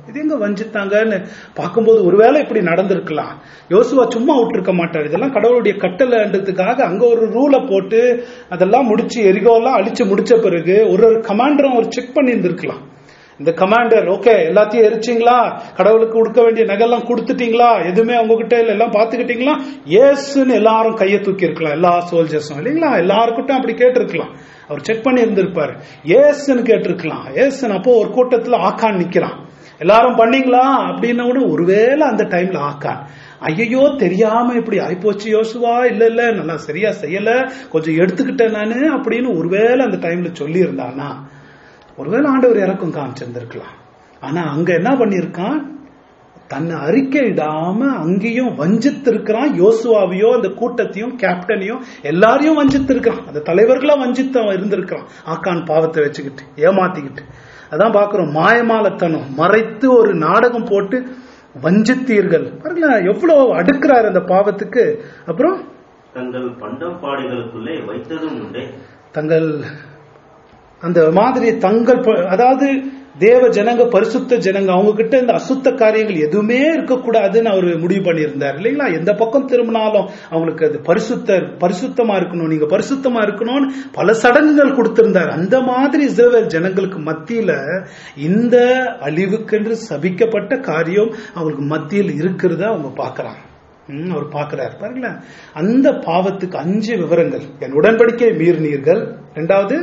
இது எங்க வஞ்சித்தாங்கன்னு பார்க்கும்போது ஒருவேளை இப்படி நடந்திருக்கலாம். யோசுவா சும்மா விட்டுருக்க மாட்டார். இதெல்லாம் கடவுளுடைய கட்டளைன்றதுக்காக அங்க ஒரு ரூலை போட்டு அதெல்லாம் முடிச்சு எரிகோலாம் அழிச்சு முடிச்ச பிறகு ஒரு ஒரு கமாண்டரும் ஒரு செக் பண்ணி இருந்திருக்கலாம். இந்த கமாண்டர் ஓகே எல்லாத்தையும் எரிச்சிங்களா, கடவுளுக்கு கொடுக்க வேண்டிய நகைலாம் கொடுத்துட்டீங்களா, எதுவுமே உங்ககிட்ட இல்ல, எல்லாம் பாத்துக்கிட்டீங்களா, ஏசுன்னு எல்லாரும் கையை தூக்கி இருக்கலாம், எல்லா சோல்ஜர்ஸும் இல்லைங்களா, எல்லாருக்கிட்டும் அப்படி கேட்டிருக்கலாம். அவர் செக் பண்ணி இருந்திருப்பாரு. ஏசுன்னு கேட்டிருக்கலாம். ஏசுன்னு அப்போ ஒரு கூட்டத்துல ஆக்கான் நிக்கிறான். எல்லாரும் பண்ணீங்களா அப்படின்னு கூட ஒருவேளை அந்த டைம்ல ஆக்கான் ஐயோ தெரியாம இப்படி ஆயிப்போச்சு யோசுவா, இல்ல இல்ல நல்லா சரியா செய்யல, கொஞ்சம் எடுத்துக்கிட்டேன் நானு அப்படின்னு ஒருவேளை அந்த டைம்ல சொல்லி இருந்தானா ஒருவேளை ஆண்டவர் இறக்கம் காமிச்சிருந்திருக்கலாம். ஆனா அங்க என்ன பண்ணிருக்கான், தன்னை அறிக்கையிடாம அங்கேயும் வஞ்சித்து இருக்கிறான். யோசுவாவையோ அந்த கூட்டத்தையும் கேப்டனையும் எல்லாரையும் வஞ்சித்து இருக்கிறான். அந்த தலைவர்களா வஞ்சித்து அவன் இருந்திருக்கிறான். ஆக்கான் பாவத்தை வச்சுக்கிட்டு ஏமாத்திக்கிட்டு. அதான் பாக்குறோம், மாயமாலத்தனம் மறைத்து ஒரு நாடகம் போட்டு வஞ்சித்தீர்கள். பாருங்களேன் எவ்வளவு அடுக்கிறார் அந்த பாவத்துக்கு. அப்புறம் தங்கள் பண்டம் பாடுகளுக்குள்ளே வைத்ததும் உண்டே, தங்கள் அந்த மாதிரி தங்கள் அதாவது தேவ ஜனங்க பரிசுத்த ஜனங்க அவங்க கிட்ட இந்த அசுத்த காரியங்கள் எதுவுமே இருக்கக்கூடாதுன்னு அவரு முடிவு பண்ணியிருந்தார் இல்லைங்களா. எந்த பக்கம் திரும்பினாலும் அவங்களுக்கு அது பரிசுத்த பரிசுத்தமா இருக்கணும், நீங்க பரிசுத்தமா இருக்கணும்னு பல சடங்குகள் கொடுத்திருந்தார். அந்த மாதிரி இஸ்ரவேல் ஜனங்களுக்கு மத்தியில இந்த அழிவுக்கென்று சபிக்கப்பட்ட காரியம் அவங்களுக்கு மத்தியில் இருக்கிறத அவங்க பாக்குறாங்க. அவர் பாக்குறாரு பாருங்களேன். அந்த பாவத்துக்கு அஞ்சு விவரங்கள். என் உடன்படிக்கை மீறினீர்கள், இரண்டாவது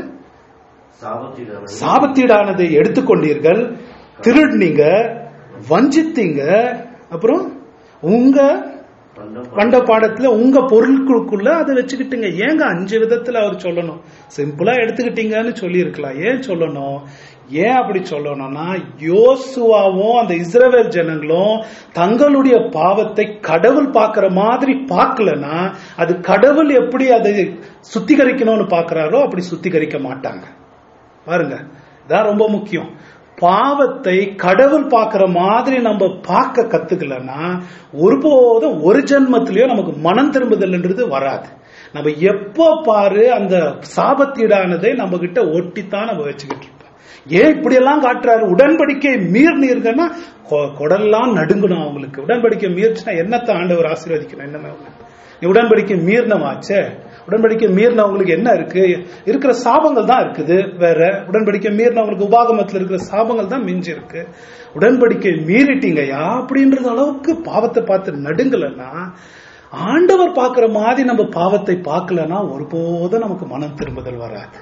சாபத்தீடானதை எடுத்துக்கொண்டீர்கள், திருடினீங்க, வஞ்சித்தீங்க, அப்புறம் உங்க பண்ட பாடத்துல உங்க பொருட்களுக்குள்ள அதை வச்சுக்கிட்டீங்க. ஏங்க அஞ்சு விதத்துல அவர் சொல்லணும்? சிம்பிளா எடுத்துக்கிட்டீங்கன்னு சொல்லி இருக்கலாம். ஏன் சொல்லணும்? ஏன் அப்படி சொல்லணும்னா யோசுவாவும் அந்த இஸ்ரவேல் ஜனங்களும் தங்களுடைய பாவத்தை கடவுள் பார்க்கிற மாதிரி பார்க்கலன்னா அது கடவுள் எப்படி அதை சுத்திகரிக்கணும்னு பாக்குறாரோ அப்படி சுத்திகரிக்க மாட்டாங்க. பாருங்க, இதான் ரொம்ப முக்கியம். பாவத்தை கடவுள் பார்க்கிற மாதிரி நம்ம பார்க்க கத்துக்கலன்னா ஒருபோதும் ஒரு ஜென்மத்திலயோ நமக்கு மனம் திரும்புதல்ன்றது வராது. நம்ம எப்போ பாரு அந்த சாபத்தீடானதை நம்ம கிட்ட ஒட்டித்தான் நம்ம வச்சுக்கிட்டு இருப்போம். ஏன் இப்படி எல்லாம் காட்டுறாரு? உடன்படிக்கை மீறினீர்கள்னா கொடெல்லாம் நடுங்கணும் அவங்களுக்கு. உடன்படிக்கை மீறிச்சுன்னா என்னத்தை ஆண்டவர் ஆசீர்வதிக்கணும்? என்ன உடன்படிக்கை மீறினவாச்சே, உடன்படிக்கை மீறினவங்களுக்கு என்ன இருக்கு? இருக்கிற சாபங்கள் தான் இருக்குது. வேற உடன்படிக்கை மீறினவங்களுக்கு உபாகமத்தில் இருக்கிற சாபங்கள் தான் மிஞ்சி இருக்கு. உடன்படிக்கை மீறிட்டீங்கயா அப்படின்றது அளவுக்கு பாவத்தை பார்த்து நடுங்கலன்னா, ஆண்டவர் பார்க்கிற மாதிரி நம்ம பாவத்தை பார்க்கலன்னா ஒருபோதும் நமக்கு மனம் திரும்புதல் வராது.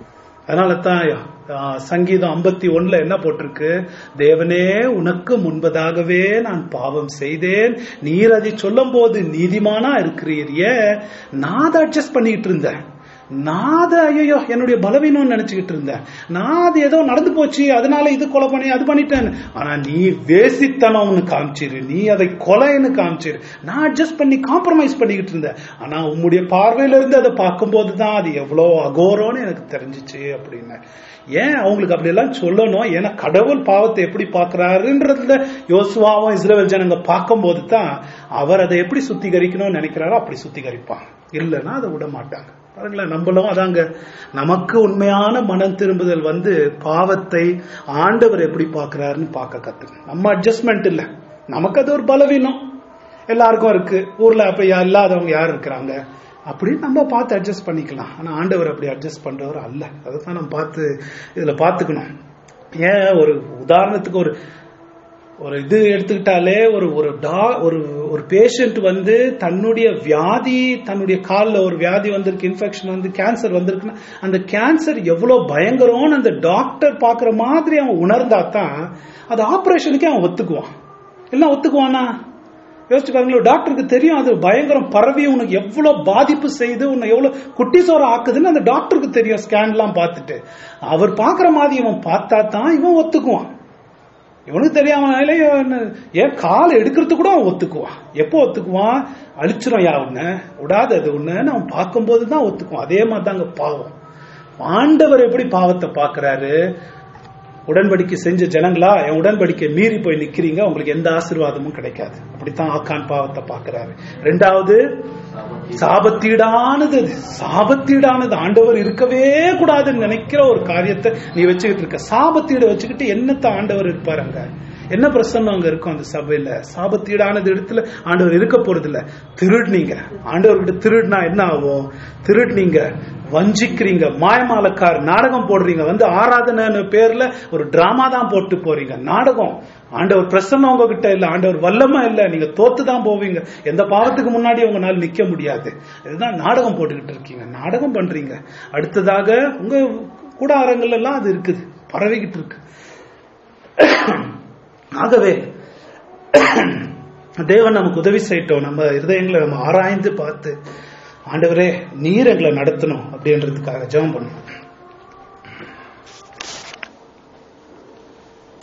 அதனால தான் சங்கீதம் ஐம்பத்தி ஒண்ணுல என்ன போட்டிருக்கு? தேவனே உனக்கு முன்பதாகவே நான் பாவம் செய்தேன், நீர் அதை சொல்லும் போது நீதிமானா இருக்கிறீர். ஏன் நான் அதை அட்ஜஸ்ட் பண்ணிக்கிட்டு இருந்தேன், நான் அதை ஐயோ என்னுடைய பலவீனம்னு நினைச்சுக்கிட்டு இருந்தேன், நான் அது ஏதோ நடந்து போச்சு அதனால இது கொலை பண்ணி அது பண்ணிட்டேன். ஆனா நீ வேசித்தனம்னு காமிச்சிரு, நீ அதை கொலைன்னு காமிச்சிரு, நான் அட்ஜஸ்ட் பண்ணி காம்ப்ரமைஸ் பண்ணிக்கிட்டு இருந்தேன். ஆனா உம்முடைய பார்வையில இருந்து அதை பார்க்கும்போது தான் அது எவ்வளவு அகோரம்னு எனக்கு தெரிஞ்சிச்சு அப்படின்னு. ஏன் அவங்களுக்கு அப்படி எல்லாம் சொல்லணும்? ஏன்னா கடவுள் பாவத்தை எப்படி பாக்குறாருன்றதுல யோசுவாவும் இஸ்ரவேல் ஜனங்க பார்க்கும் போது தான் அவர் அதை எப்படி சுத்திகரிக்கணும்னு நினைக்கிறாரோ அப்படி சுத்திகரிப்பாங்க. இல்லைன்னா அதை விட மாட்டாங்க. பாருங்களேன், நம்மளும் அதாங்க, நமக்கு உண்மையான மனம் திரும்புதல் வந்து பாவத்தை ஆண்டவர் எப்படி பாக்குறாருன்னு பார்க்க கத்துக்கணும். நம்ம அட்ஜஸ்ட்மெண்ட் இல்ல, நமக்கு அது ஒரு பலவீனம் எல்லாருக்கும் இருக்கு. ஊர்ல அப்ப இல்லாதவங்க யார் இருக்கிறாங்க அப்படின்னு நம்ம பார்த்து அட்ஜஸ்ட் பண்ணிக்கலாம். ஆனா ஆண்டவர் அப்படி அட்ஜஸ்ட் பண்றவர் அல்ல. அதைத்தான் நம்ம பார்த்து இதுல பாத்துக்கணும். ஏன் ஒரு உதாரணத்துக்கு ஒரு ஒரு இது எடுத்துக்கிட்டாலே ஒரு ஒரு டா ஒரு ஒரு பேஷண்ட் வந்து தன்னுடைய வியாதி, தன்னுடைய காலில் ஒரு வியாதி வந்திருக்கு, இன்ஃபெக்ஷன் வந்து கேன்சர் வந்திருக்குன்னா அந்த கேன்சர் எவ்வளவு பயங்கரம்னு அந்த டாக்டர் பாக்குற மாதிரி அவன் உணர்ந்தா தான் அது ஆபரேஷனுக்கே அவன் ஒத்துக்குவான். எல்லாம் ஒத்துக்குவானா? யோசிச்சு பாருங்களேன். டாக்டருக்கு தெரியும் அது பயங்கரம் பரவி உனக்கு எவ்வளவு பாதிப்பு செய்து உன்னை எவ்வளவு குட்டி சோற ஆக்குதுன்னு அந்த டாக்டருக்கு தெரியும். ஸ்கேன் எல்லாம் பார்த்துட்டு அவர் பாக்குற மாதிரி இவன் பார்த்தா தான் இவன் ஒத்துக்குவான். இவனுக்கு தெரியாம ஏன் காலை எடுக்கிறது கூட அவன் ஒத்துக்குவான். எப்போ ஒத்துக்குவான்? அழிச்சிரும் யா ஒண்ணு விடாது அது ஒண்ணுன்னு அவன் பார்க்கும் போதுதான் ஒத்துக்குவான். அதே மாதிரி தாங்க பாவம். ஆண்டவர் எப்படி பாவத்தை பாக்குறாரு? உடன்படிக்கை செஞ்ச ஜனங்களா, என் உடன்படிக்கை மீறி போய் நிக்கிறீங்க, உங்களுக்கு எந்த ஆசீர்வாதமும் கிடைக்காது. அப்படித்தான் ஆக்கான் பாவத்தை பாக்குறாரு. ரெண்டாவது சாபத்தீடானது. சாபத்தீடானது ஆண்டவர் இருக்கவே கூடாதுன்னு நினைக்கிற ஒரு காரியத்தை நீ வச்சுக்கிட்டு இருக்க. சாபத்தீட வச்சுக்கிட்டு என்னத்த ஆண்டவர் இருப்பாருங்க? என்ன பிரசன்னம் அங்க இருக்கும் அந்த சபையில? சாபத்தீடானது இடத்துல ஆண்டவர் இருக்க போறது இல்ல. திருடுனீங்க, ஆண்டவர்கிட்ட திருடுனா என்ன ஆகும்? திருடுனீங்க, வஞ்சிக்கிறீங்க, மாயமாலக்கார் நாடகம் போடுறீங்க, வந்து ஆராதனை பேர்ல ஒரு டிராமா தான் போட்டு போறீங்க. நாடகம். ஆண்டவர் பிரசன்னம் உங்ககிட்ட இல்ல, ஆண்டவர் வல்லமா இல்ல, நீங்க தோத்துதான் போவீங்க. எந்த பாவத்துக்கு முன்னாடி உங்களால நிக்க முடியாது. இதுதான் நாடகம் போட்டுக்கிட்டு இருக்கீங்க, நாடகம் பண்றீங்க. அடுத்ததாக உங்க கூடாரங்கள் எல்லாம் அது இருக்குது, பரவிக்கிட்டு இருக்கு. ஆகவே தேவன் நமக்கு உதவி செய்யட்டும். நம்ம இருதயங்களை நம்ம ஆராய்ந்து பார்த்து, ஆண்டவரே நீர் எங்களை நடத்தணும் அப்படின்றதுக்காக ஜெபம் பண்ணுவோம்.